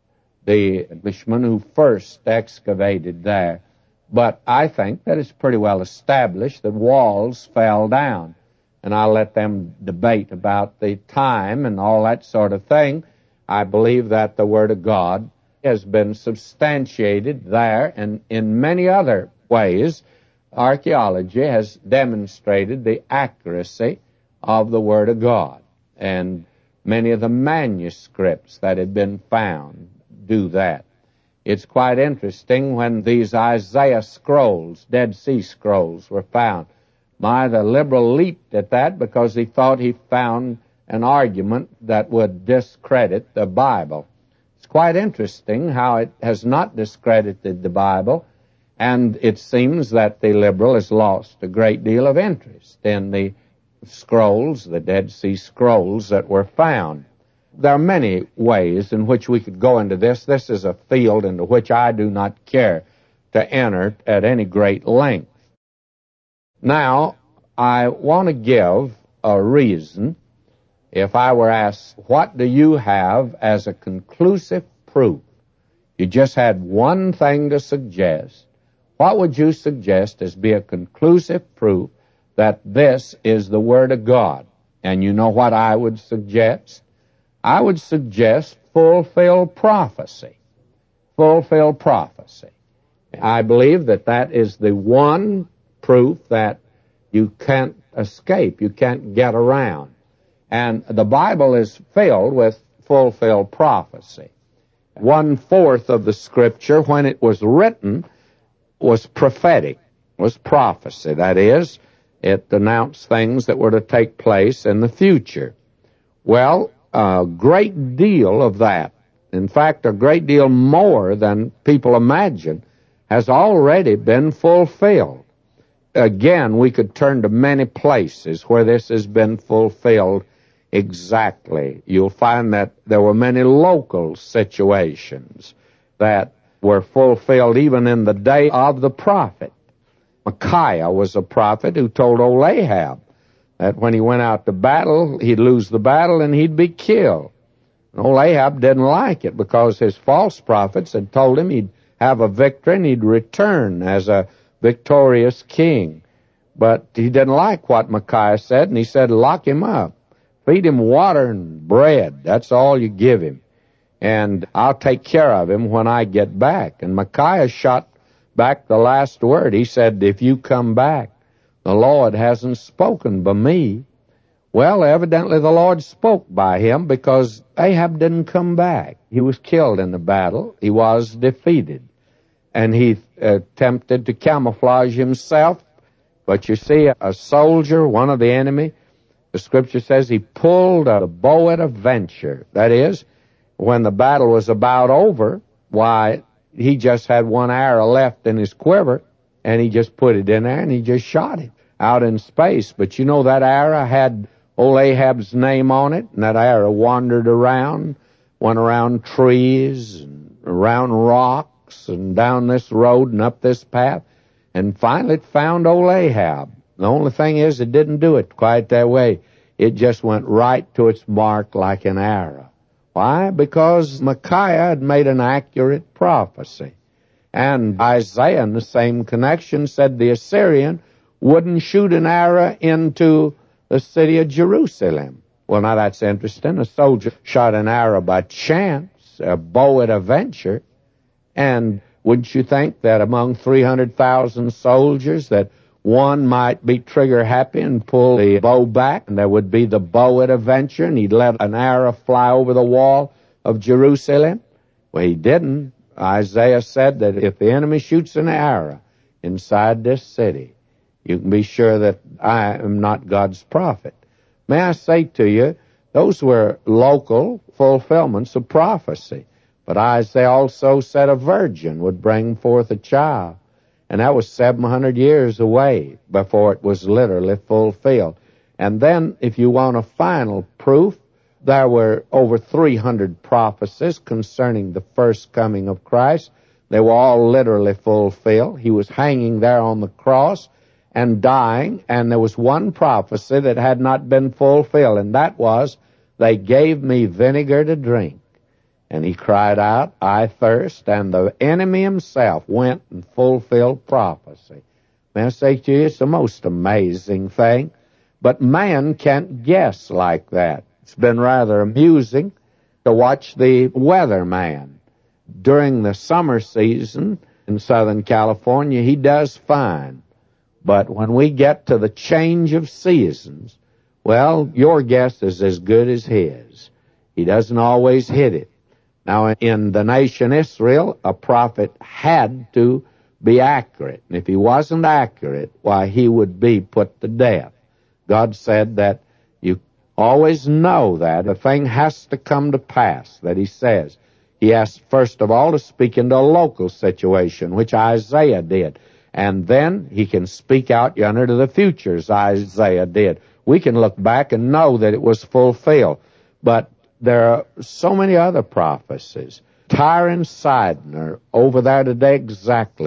the Englishman who first excavated there. But I think that it's pretty well established that walls fell down. And I'll let them debate about the time and all that sort of thing. I believe that the Word of God has been substantiated there, and in many other ways, archaeology has demonstrated the accuracy of the Word of God. And many of the manuscripts that have been found do that. It's quite interesting when these Isaiah scrolls, Dead Sea Scrolls, were found. The liberal leaped at that because he thought he found an argument that would discredit the Bible. It's quite interesting how it has not discredited the Bible, and it seems that the liberal has lost a great deal of interest in the scrolls, the Dead Sea Scrolls that were found. There are many ways in which we could go into this. This is a field into which I do not care to enter at any great length. Now, I want to give a reason. If I were asked, what do you have as a conclusive proof? You just had one thing to suggest. What would you suggest as be a conclusive proof that this is the Word of God? And you know what I would suggest? I would suggest fulfilled prophecy. Fulfilled prophecy. I believe that that is the one proof that you can't escape, you can't get around. And the Bible is filled with fulfilled prophecy. 1/4 of the Scripture, when it was written, was prophetic, was prophecy. That is, it announced things that were to take place in the future. Well, a great deal of that, in fact, a great deal more than people imagine, has already been fulfilled. Again, we could turn to many places where this has been fulfilled exactly. You'll find that there were many local situations that were fulfilled even in the day of the prophet. Micaiah was a prophet who told old Ahab that when he went out to battle, he'd lose the battle and he'd be killed. And old Ahab didn't like it because his false prophets had told him he'd have a victory and he'd return as a victorious king. But he didn't like what Micaiah said, and he said, lock him up. Feed him water and bread. That's all you give him. And I'll take care of him when I get back. And Micaiah shot back the last word. He said, if you come back, the Lord hasn't spoken by me. Well, evidently the Lord spoke by him because Ahab didn't come back. He was killed in the battle. He was defeated. And he attempted to camouflage himself. But you see, a soldier, one of the enemy, the Scripture says he pulled a bow at a venture. That is, when the battle was about over, why, he just had one arrow left in his quiver, and he just put it in there, and he just shot it out in space. But you know, that arrow had old Ahab's name on it, and that arrow wandered around, went around trees, and around rocks, and down this road, and up this path, and finally it found old Ahab. The only thing is, it didn't do it quite that way. It just went right to its mark like an arrow. Why? Because Micaiah had made an accurate prophecy. And Isaiah, in the same connection, said the Assyrian wouldn't shoot an arrow into the city of Jerusalem. Well, now that's interesting. A soldier shot an arrow by chance, a bow at a venture. And wouldn't you think that among 300,000 soldiers that one might be trigger-happy and pull the bow back, and there would be the bow at a venture, and he'd let an arrow fly over the wall of Jerusalem? Well, he didn't. Isaiah said that if the enemy shoots an arrow inside this city, you can be sure that I am not God's prophet. May I say to you, those were local fulfillments of prophecy. But Isaiah also said a virgin would bring forth a child. And that was 700 years away before it was literally fulfilled. And then, if you want a final proof, there were over 300 prophecies concerning the first coming of Christ. They were all literally fulfilled. He was hanging there on the cross and dying, and there was one prophecy that had not been fulfilled, and that was, they gave me vinegar to drink. And he cried out, I thirst, and the enemy himself went and fulfilled prophecy. May I say to you, it's the most amazing thing. But man can't guess like that. It's been rather amusing to watch the weatherman. During the summer season in Southern California, he does fine. But when we get to the change of seasons, well, your guess is as good as his. He doesn't always hit it. Now, in the nation Israel, a prophet had to be accurate. And if he wasn't accurate, why, he would be put to death. God said that you always know that a thing has to come to pass, that he says. He has, first of all, to speak into a local situation, which Isaiah did. And then he can speak out yonder to the future, as Isaiah did. We can look back and know that it was fulfilled. But there are so many other prophecies. Tyre and Sidon are over there today exactly.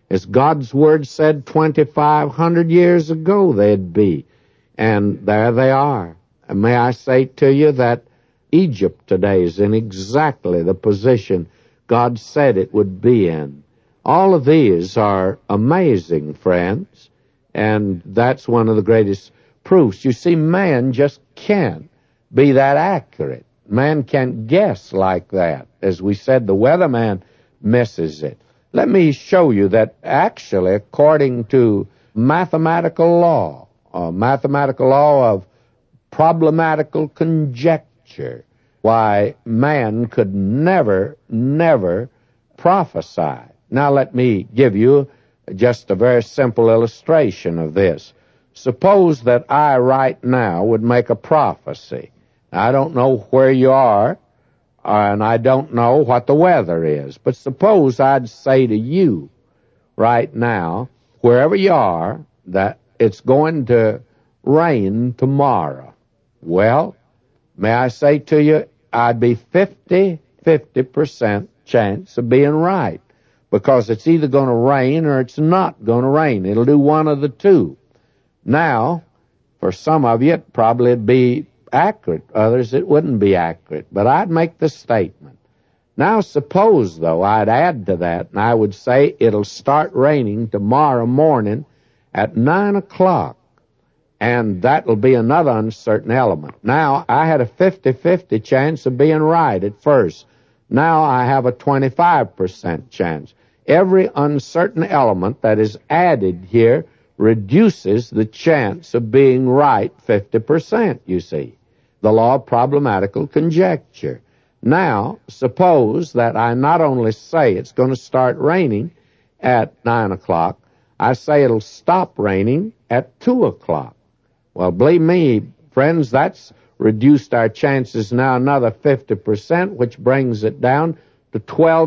as God's Word said 2,500 years ago they'd be. And there they are. And may I say to you that Egypt today is in exactly the position God said it would be in. All of these are amazing, friends, and that's one of the greatest proofs. You see, man just can't be that accurate. Man can't guess like that. As we said, the weatherman misses it. Let me show you that actually, according to mathematical law of problematical conjecture, why man could never prophesy. Now let me give you just a very simple illustration of this. Suppose that I right now would make a prophecy. I don't know where you are, and I don't know what the weather is, but suppose I'd say to you right now, wherever you are, that it's going to rain tomorrow. Well, may I say to you, I'd be 50% chance of being right, because it's either going to rain or it's not going to rain. It'll do one of the two. Now, for some of you, it'd be accurate. Others, it wouldn't be accurate. But I'd make the statement. Now, suppose, though, I'd add to that, and I would say it'll start raining tomorrow morning at 9 o'clock. And that'll be another uncertain element. Now, I had a 50-50 chance of being right at first. Now I have a 25% chance. Every uncertain element that is added here reduces the chance of being right 50%, you see. The law of problematical conjecture. Now, suppose that I not only say it's going to start raining at 9 o'clock, I say it'll stop raining at 2 o'clock. Well, believe me, friends, that's reduced our chances now another 50%, which brings it down to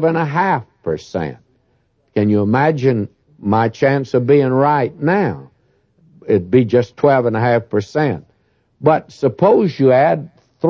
12.5%. Can you imagine my chance of being right now? It'd be just 12.5%. But suppose you add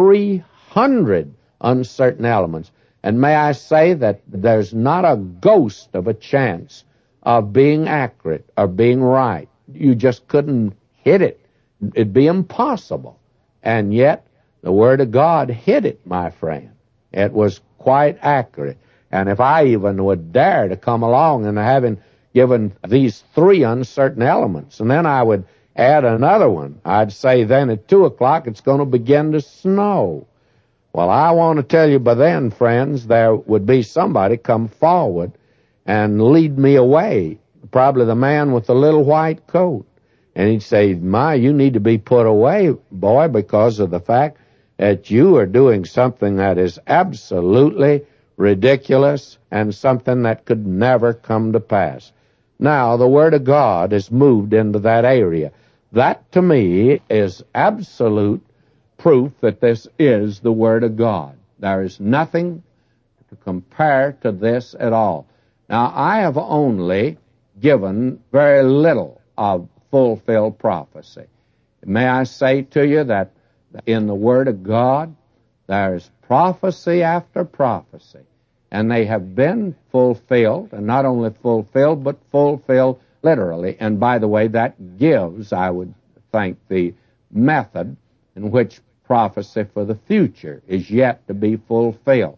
300 uncertain elements, and may I say that there's not a ghost of a chance of being accurate or being right. You just couldn't hit it. It'd be impossible. And yet, the Word of God hit it, my friend. It was quite accurate. And if I even would dare to come along and having given these 3 uncertain elements, and then I would add another one, I'd say then at 2 o'clock it's going to begin to snow. Well, I want to tell you by then, friends, there would be somebody come forward and lead me away, probably the man with the little white coat. And he'd say, "My, you need to be put away, boy, because of the fact that you are doing something that is absolutely ridiculous and something that could never come to pass." Now, the Word of God has moved into that area. That, to me, is absolute proof that this is the Word of God. There is nothing to compare to this at all. Now, I have only given very little of fulfilled prophecy. May I say to you that in the Word of God, there is prophecy after prophecy, and they have been fulfilled, and not only fulfilled, but fulfilled literally. And by the way, that gives, I would think, the method in which prophecy for the future is yet to be fulfilled.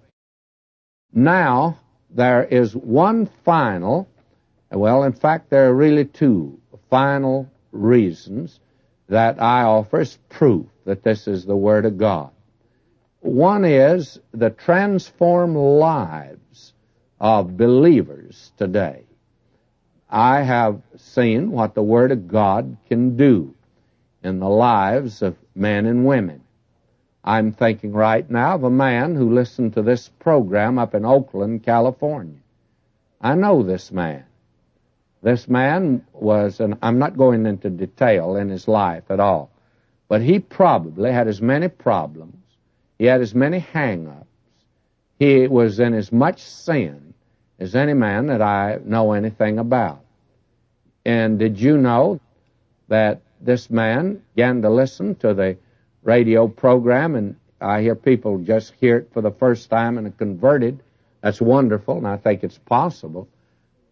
Now, there is one final, well, in fact, there are really 2 final reasons that I offer as proof that this is the Word of God. One is the transformed lives of believers today. I have seen what the Word of God can do in the lives of men and women. I'm thinking right now of a man who listened to this program up in Oakland, California. I know this man. This man was, and I'm not going into detail in his life at all, but he probably had as many problems, he had as many hang-ups, he was in as much sin as any man that I know anything about. And did you know that this man began to listen to the radio program, and I hear people just hear it for the first time and are converted? That's wonderful, and I think it's possible.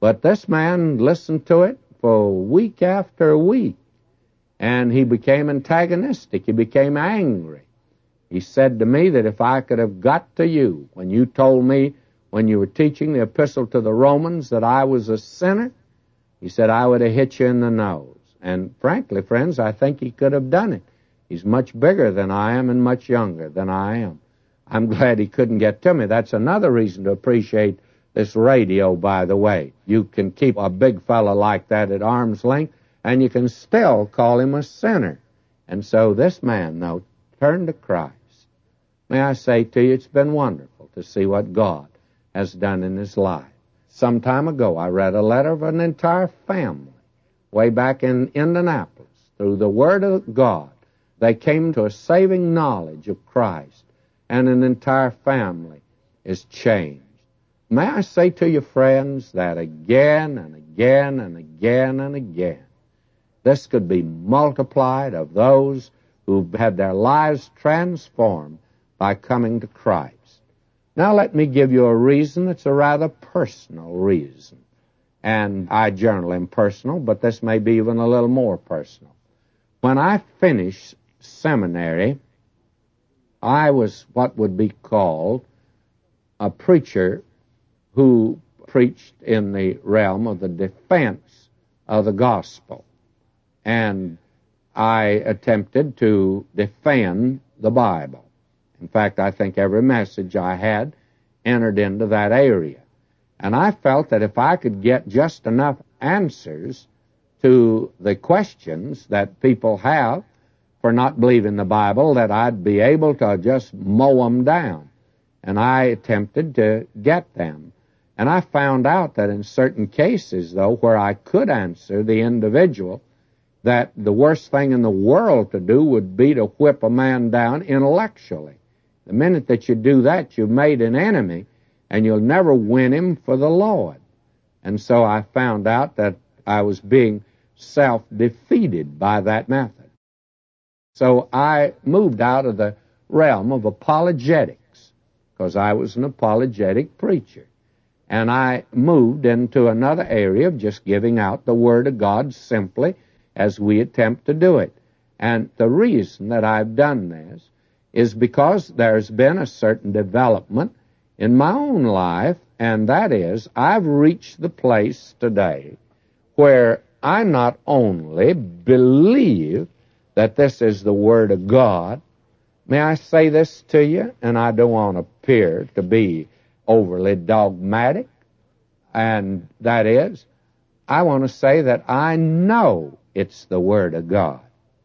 But this man listened to it for week after week, and he became antagonistic. He became angry. He said to me that if I could have got to you when you told me when you were teaching the epistle to the Romans that I was a sinner, he said, I would have hit you in the nose. And frankly, friends, I think he could have done it. He's much bigger than I am and much younger than I am. I'm glad he couldn't get to me. That's another reason to appreciate this radio, by the way. You can keep a big fellow like that at arm's length, and you can still call him a sinner. And so this man, though, turned to Christ. May I say to you, it's been wonderful to see what God has done in his life. Some time ago, I read a letter of an entire family way back in Indianapolis. Through the Word of God, they came to a saving knowledge of Christ, and an entire family is changed. May I say to you, friends, that again and again and again and again, this could be multiplied of those who've had their lives transformed by coming to Christ. Now let me give you a reason that's a rather personal reason. And I generally am personal, but this may be even a little more personal. When I finished seminary, I was what would be called a preacher who preached in the realm of the defense of the gospel. And I attempted to defend the Bible. In fact, I think every message I had entered into that area. And I felt that if I could get just enough answers to the questions that people have for not believing the Bible, that I'd be able to just mow them down. And I attempted to get them. And I found out that in certain cases, though, where I could answer the individual, that the worst thing in the world to do would be to whip a man down intellectually. The minute that you do that, you've made an enemy, and you'll never win him for the Lord. And so I found out that I was being self-defeated by that method. So I moved out of the realm of apologetics, because I was an apologetic preacher. And I moved into another area of just giving out the Word of God simply as we attempt to do it. And the reason that I've done this is because there's been a certain development in my own life, and that is I've reached the place today where I not only believe that this is the Word of God. May I say this to you, and I don't want to appear to be overly dogmatic, and that is, I want to say that I know it's the Word of God.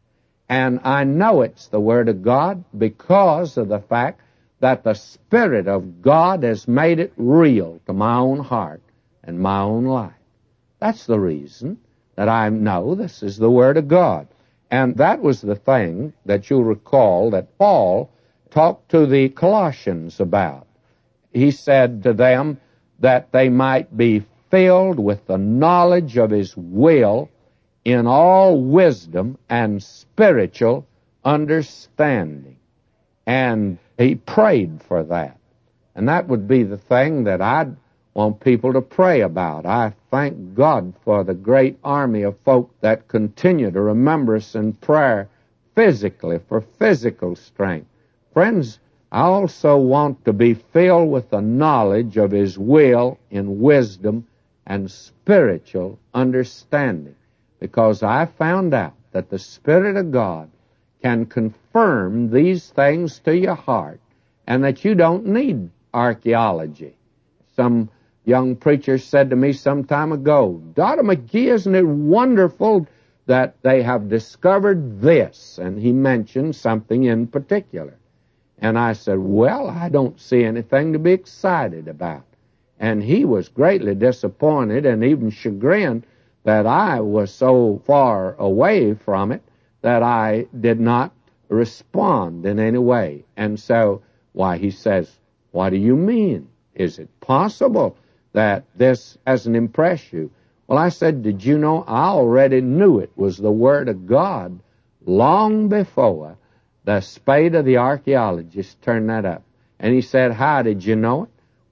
And I know it's the Word of God because of the fact that the Spirit of God has made it real to my own heart and my own life. That's the reason that I know this is the Word of God. And that was the thing that you'll recall that Paul talked to the Colossians about. He said to them that they might be filled with the knowledge of His will in all wisdom and spiritual understanding. And he prayed for that. And that would be the thing that I'd want people to pray about. I thank God for the great army of folk that continue to remember us in prayer physically, for physical strength. Friends, I also want to be filled with the knowledge of His will in wisdom and spiritual understanding, because I found out that the Spirit of God can confirm these things to your heart, and that you don't need archaeology. Some young preacher said to me some time ago, Dr. McGee, isn't it wonderful that they have discovered this? And he mentioned something in particular. And I said, well, I don't see anything to be excited about. And he was greatly disappointed and even chagrined that I was so far away from it that I did not respond in any way. And so, why, he says, what do you mean? Is it possible that this hasn't impressed you? Well, I said, did you know I already knew it was the Word of God long before the spade of the archaeologists turned that up. And he said, how did you know it?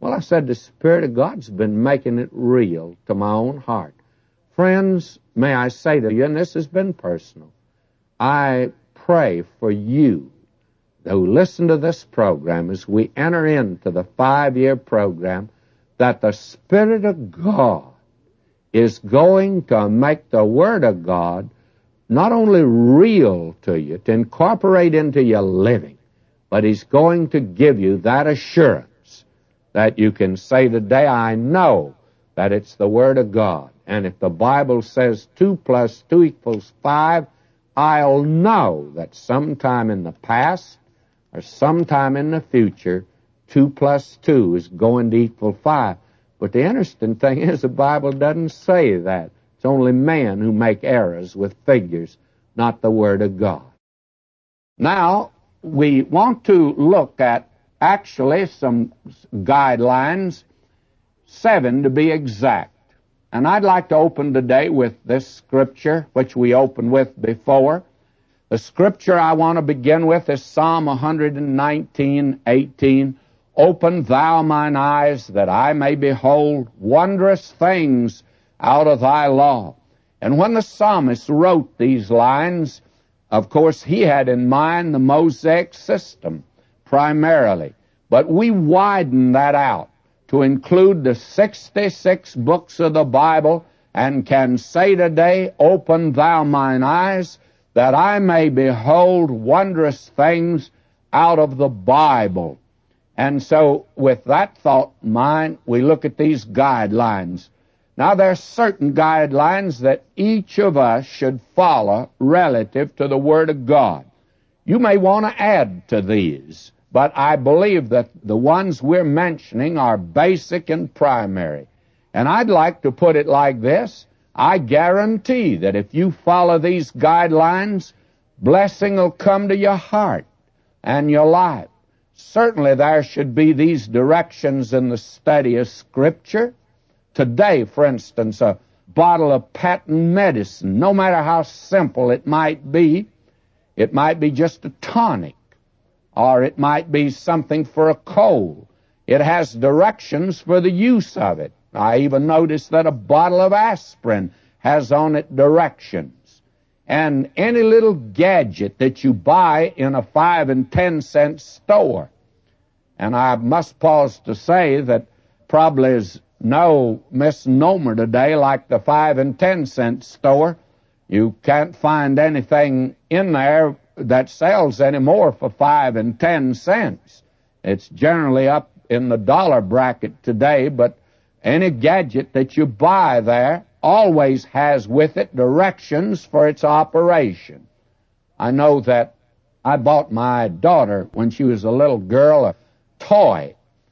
Well, I said, the Spirit of God's been making it real to my own heart. Friends, may I say to you, and this has been personal, I pray for you who listen to this program as we enter into the 5-year program, that the Spirit of God is going to make the Word of God not only real to you, to incorporate into your living, but He's going to give you that assurance that you can say today, I know that it's the Word of God. And if the Bible says 2 plus 2 equals 5, I'll know that sometime in the past or sometime in the future, 2 plus 2 is going to equal 5. But the interesting thing is the Bible doesn't say that. It's only men who make errors with figures, not the Word of God. Now, we want to look at actually some guidelines, 7 to be exact. And I'd like to open today with this scripture, which we opened with before. The scripture I want to begin with is Psalm 119:18. Open thou mine eyes, that I may behold wondrous things out of thy law. And when the psalmist wrote these lines, of course, he had in mind the Mosaic system primarily. But we widen that out to include the 66 books of the Bible, and can say today, open thou mine eyes, that I may behold wondrous things out of the Bible. And so, with that thought in mind, we look at these guidelines. Now, there are certain guidelines that each of us should follow relative to the Word of God. You may want to add to these, but I believe that the ones we're mentioning are basic and primary. And I'd like to put it like this. I guarantee that if you follow these guidelines, blessing will come to your heart and your life. Certainly there should be these directions in the study of Scripture. Today, for instance, a bottle of patent medicine, no matter how simple it might be just a tonic, or it might be something for a cold. It has directions for the use of it. I even noticed that a bottle of aspirin has on it directions. And any little gadget that you buy in a 5 and 10 cent store. And I must pause to say that probably is no misnomer today like the 5 and 10 cent store. You can't find anything in there that sells anymore for 5 and 10 cents. It's generally up in the dollar bracket today, but any gadget that you buy there always has with it directions for its operation. I know that I bought my daughter, when she was a little girl, a toy,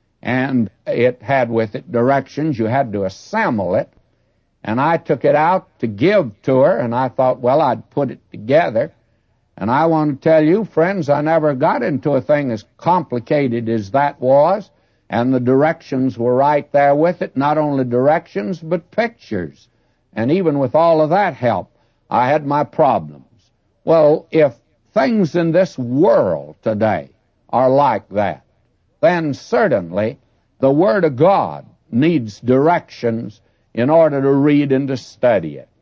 and it had with it directions. You had to assemble it, and I took it out to give to her, and I thought, well, I'd put it together. And I want to tell you, friends, I never got into a thing as complicated as that was, and the directions were right there with it, not only directions, but pictures. And even with all of that help, I had my problems. Well, if things in this world today are like that, then certainly the Word of God needs directions in order to read and to study it.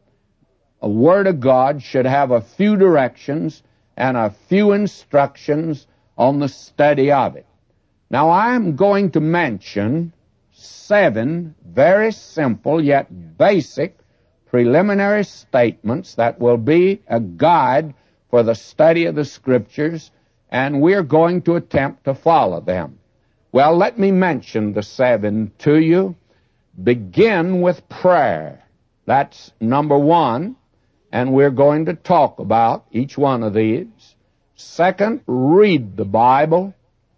A Word of God should have a few directions and a few instructions on the study of it. Now, I'm going to mention 7 very simple yet basic preliminary statements that will be a guide for the study of the Scriptures, and we're going to attempt to follow them. Well, let me mention the 7 to you. Begin with prayer. That's number 1, and we're going to talk about each one of these. 2nd, read the Bible.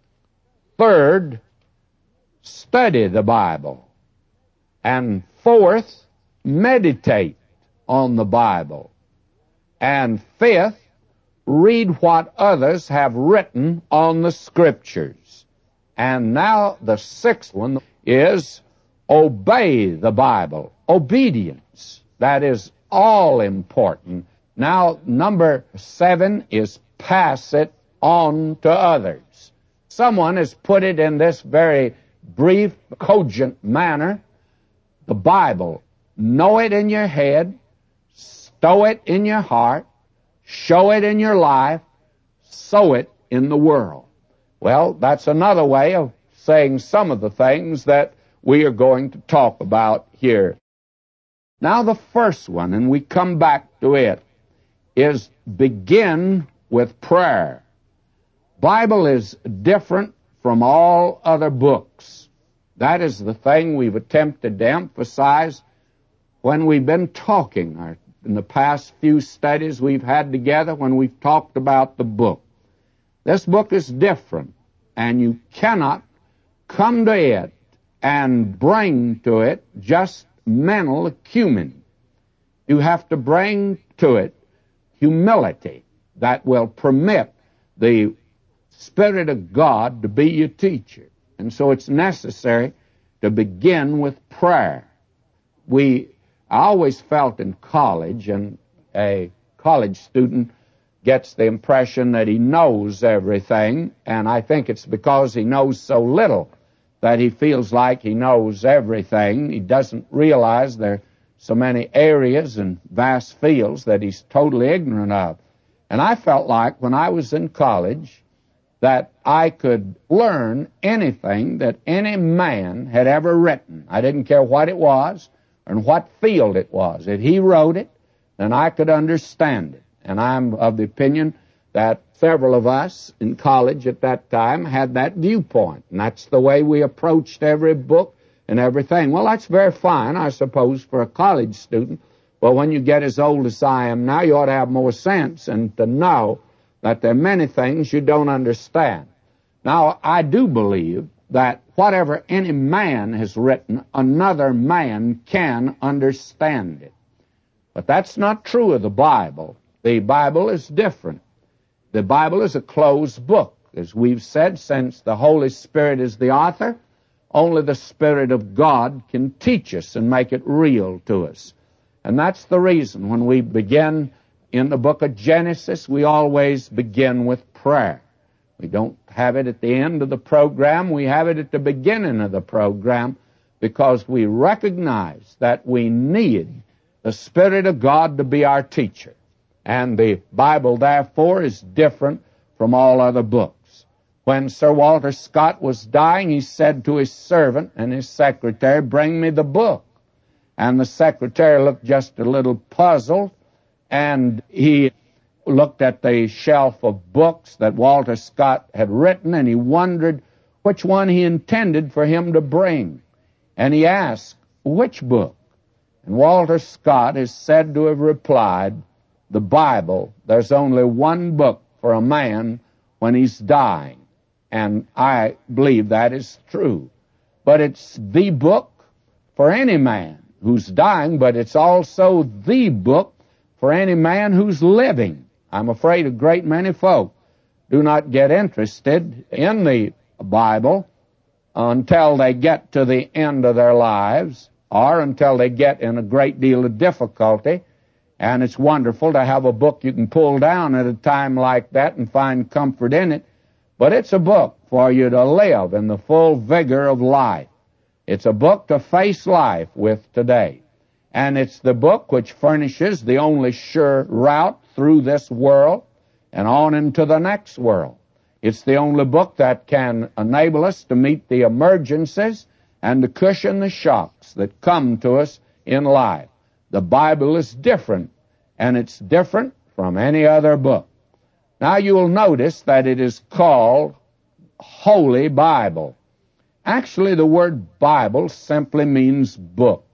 3rd, study the Bible. And 4th, meditate on the Bible. And 5th, read what others have written on the Scriptures. And now the 6th one is obey the Bible. Obedience. That is all important. Now, number 7 is pass it on to others. Someone has put it in this very brief, cogent manner, the Bible. Know it in your head, stow it in your heart, show it in your life, sow it in the world. Well, that's another way of saying some of the things that we are going to talk about here. Now the first one, and we come back to it, is begin with prayer. Bible is different from all other books. That is the thing we've attempted to emphasize when we've been talking, in the past few studies we've had together when we've talked about the book. This book is different, and you cannot come to it and bring to it just mental acumen. You have to bring to it humility that will permit the Spirit of God to be your teacher. And so it's necessary to begin with prayer. I always felt in college, and a college student gets the impression that he knows everything, and I think it's because he knows so little that he feels like he knows everything. He doesn't realize there are so many areas and vast fields that he's totally ignorant of. And I felt like when I was in college that I could learn anything that any man had ever written. I didn't care what it was and what field it was. If he wrote it, then I could understand it. And I'm of the opinion that several of us in college at that time had that viewpoint. And that's the way we approached every book and everything. Well, that's very fine, I suppose, for a college student. But when you get as old as I am now, you ought to have more sense and to know that there are many things you don't understand. Now, I do believe that whatever any man has written, another man can understand it. But that's not true of the Bible. The Bible is different. The Bible is a closed book. As we've said, since the Holy Spirit is the author, only the Spirit of God can teach us and make it real to us. And that's the reason when we begin in the book of Genesis, we always begin with prayer. We don't have it at the end of the program. We have it at the beginning of the program because we recognize that we need the Spirit of God to be our teacher. And the Bible, therefore, is different from all other books. When Sir Walter Scott was dying, he said to his servant and his secretary, "Bring me the book." And the secretary looked just a little puzzled, and he looked at the shelf of books that Walter Scott had written, and he wondered which one he intended for him to bring. And he asked, "Which book?" And Walter Scott is said to have replied, "The Bible. There's only one book for a man when he's dying." And I believe that is true. But it's the book for any man who's dying, but it's also the book for any man who's living. I'm afraid a great many folk do not get interested in the Bible until they get to the end of their lives or until they get in a great deal of difficulty. And it's wonderful to have a book you can pull down at a time like that and find comfort in it. But it's a book for you to live in the full vigor of life. It's a book to face life with today. And it's the book which furnishes the only sure route through this world and on into the next world. It's the only book that can enable us to meet the emergencies and to cushion the shocks that come to us in life. The Bible is different, and it's different from any other book. Now you will notice that it is called Holy Bible. Actually, the word Bible simply means book.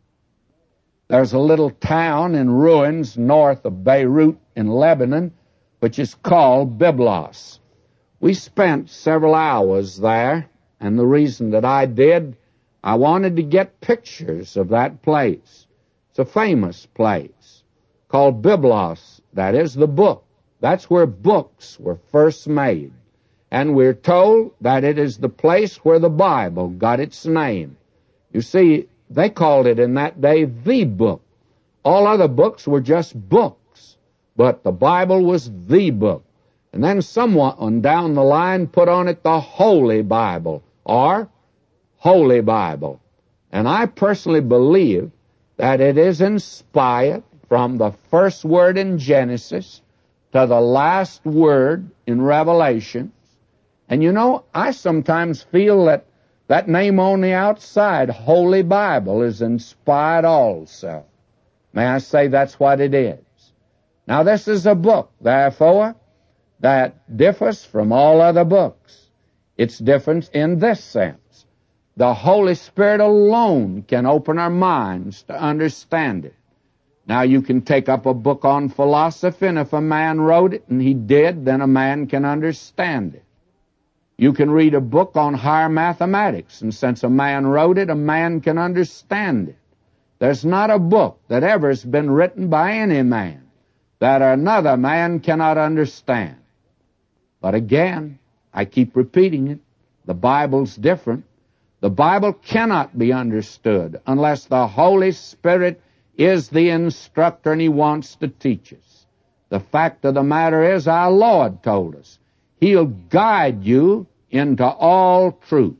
There's a little town in ruins north of Beirut in Lebanon, which is called Byblos. We spent several hours there, and the reason that I did, I wanted to get pictures of that place. It's a famous place called Byblos. That is the book. That's where books were first made. And we're told that it is the place where the Bible got its name. You see, they called it in that day the book. All other books were just books, but the Bible was the book. And then someone down the line put on it the Holy Bible, or Holy Bible. And I personally believe that it is inspired from the first word in Genesis to the last word in Revelation. And you know, I sometimes feel that that name on the outside, Holy Bible, is inspired also. May I say that's what it is? Now, this is a book, therefore, that differs from all other books. It's different in this sense. The Holy Spirit alone can open our minds to understand it. Now, you can take up a book on philosophy, and if a man wrote it, and he did, then a man can understand it. You can read a book on higher mathematics, and since a man wrote it, a man can understand it. There's not a book that ever has been written by any man that another man cannot understand. But again, I keep repeating it, the Bible's different. The Bible cannot be understood unless the Holy Spirit is the instructor and He wants to teach us. The fact of the matter is, our Lord told us, He'll guide you into all truth.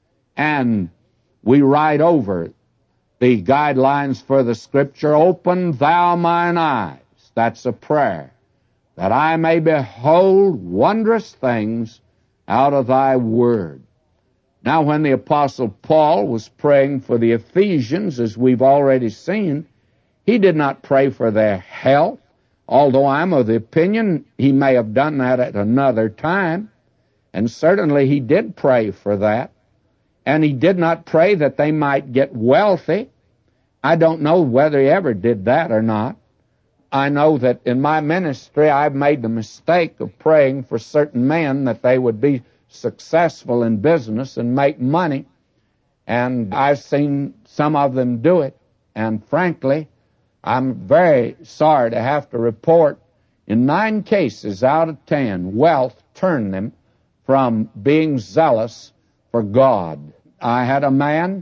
And we write over the guidelines for the Scripture, open thou mine eyes. That's a prayer, that I may behold wondrous things out of thy word. Now, when the Apostle Paul was praying for the Ephesians, as we've already seen, he did not pray for their health, although I'm of the opinion he may have done that at another time, and certainly he did pray for that. And he did not pray that they might get wealthy. I don't know whether he ever did that or not. I know that in my ministry I've made the mistake of praying for certain men that they would be successful in business and make money. And I've seen some of them do it. And frankly, I'm very sorry to have to report in 9 cases out of 10, wealth turned them from being zealous for God. I had a man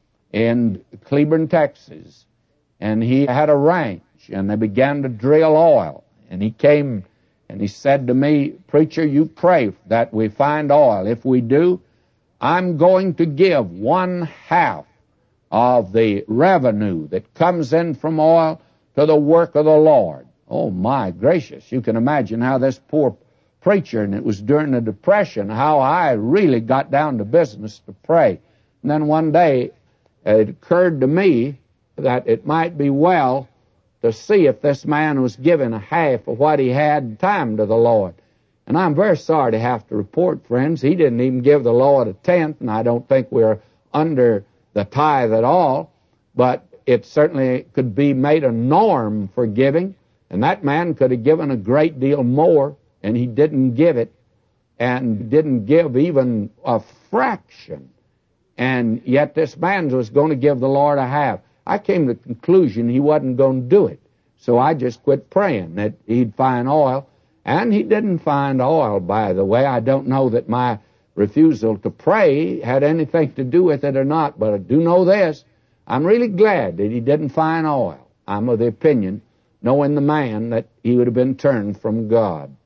in Cleburne, Texas, and he had a ranch, and they began to drill oil. And he came and he said to me, "Preacher, you pray that we find oil. If we do, I'm going to give 1/2 of the revenue that comes in from oil to the work of the Lord." Oh, my gracious. You can imagine how this poor preacher, and it was during the Depression, how I really got down to business to pray. And then one day, it occurred to me that it might be well to see if this man was giving 1/2 of what he had time to the Lord. And I'm very sorry to have to report, friends, he didn't even give the Lord 1/10, and I don't think we're under the tithe at all, but it certainly could be made a norm for giving, and that man could have given a great deal more, and he didn't give it, and didn't give even a fraction. And yet this man was going to give the Lord 1/2. I came to the conclusion he wasn't going to do it. So I just quit praying that he'd find oil. And he didn't find oil, by the way. I don't know that my refusal to pray had anything to do with it or not, but I do know this. I'm really glad that he didn't find oil. I'm of the opinion, knowing the man, that he would have been turned from God.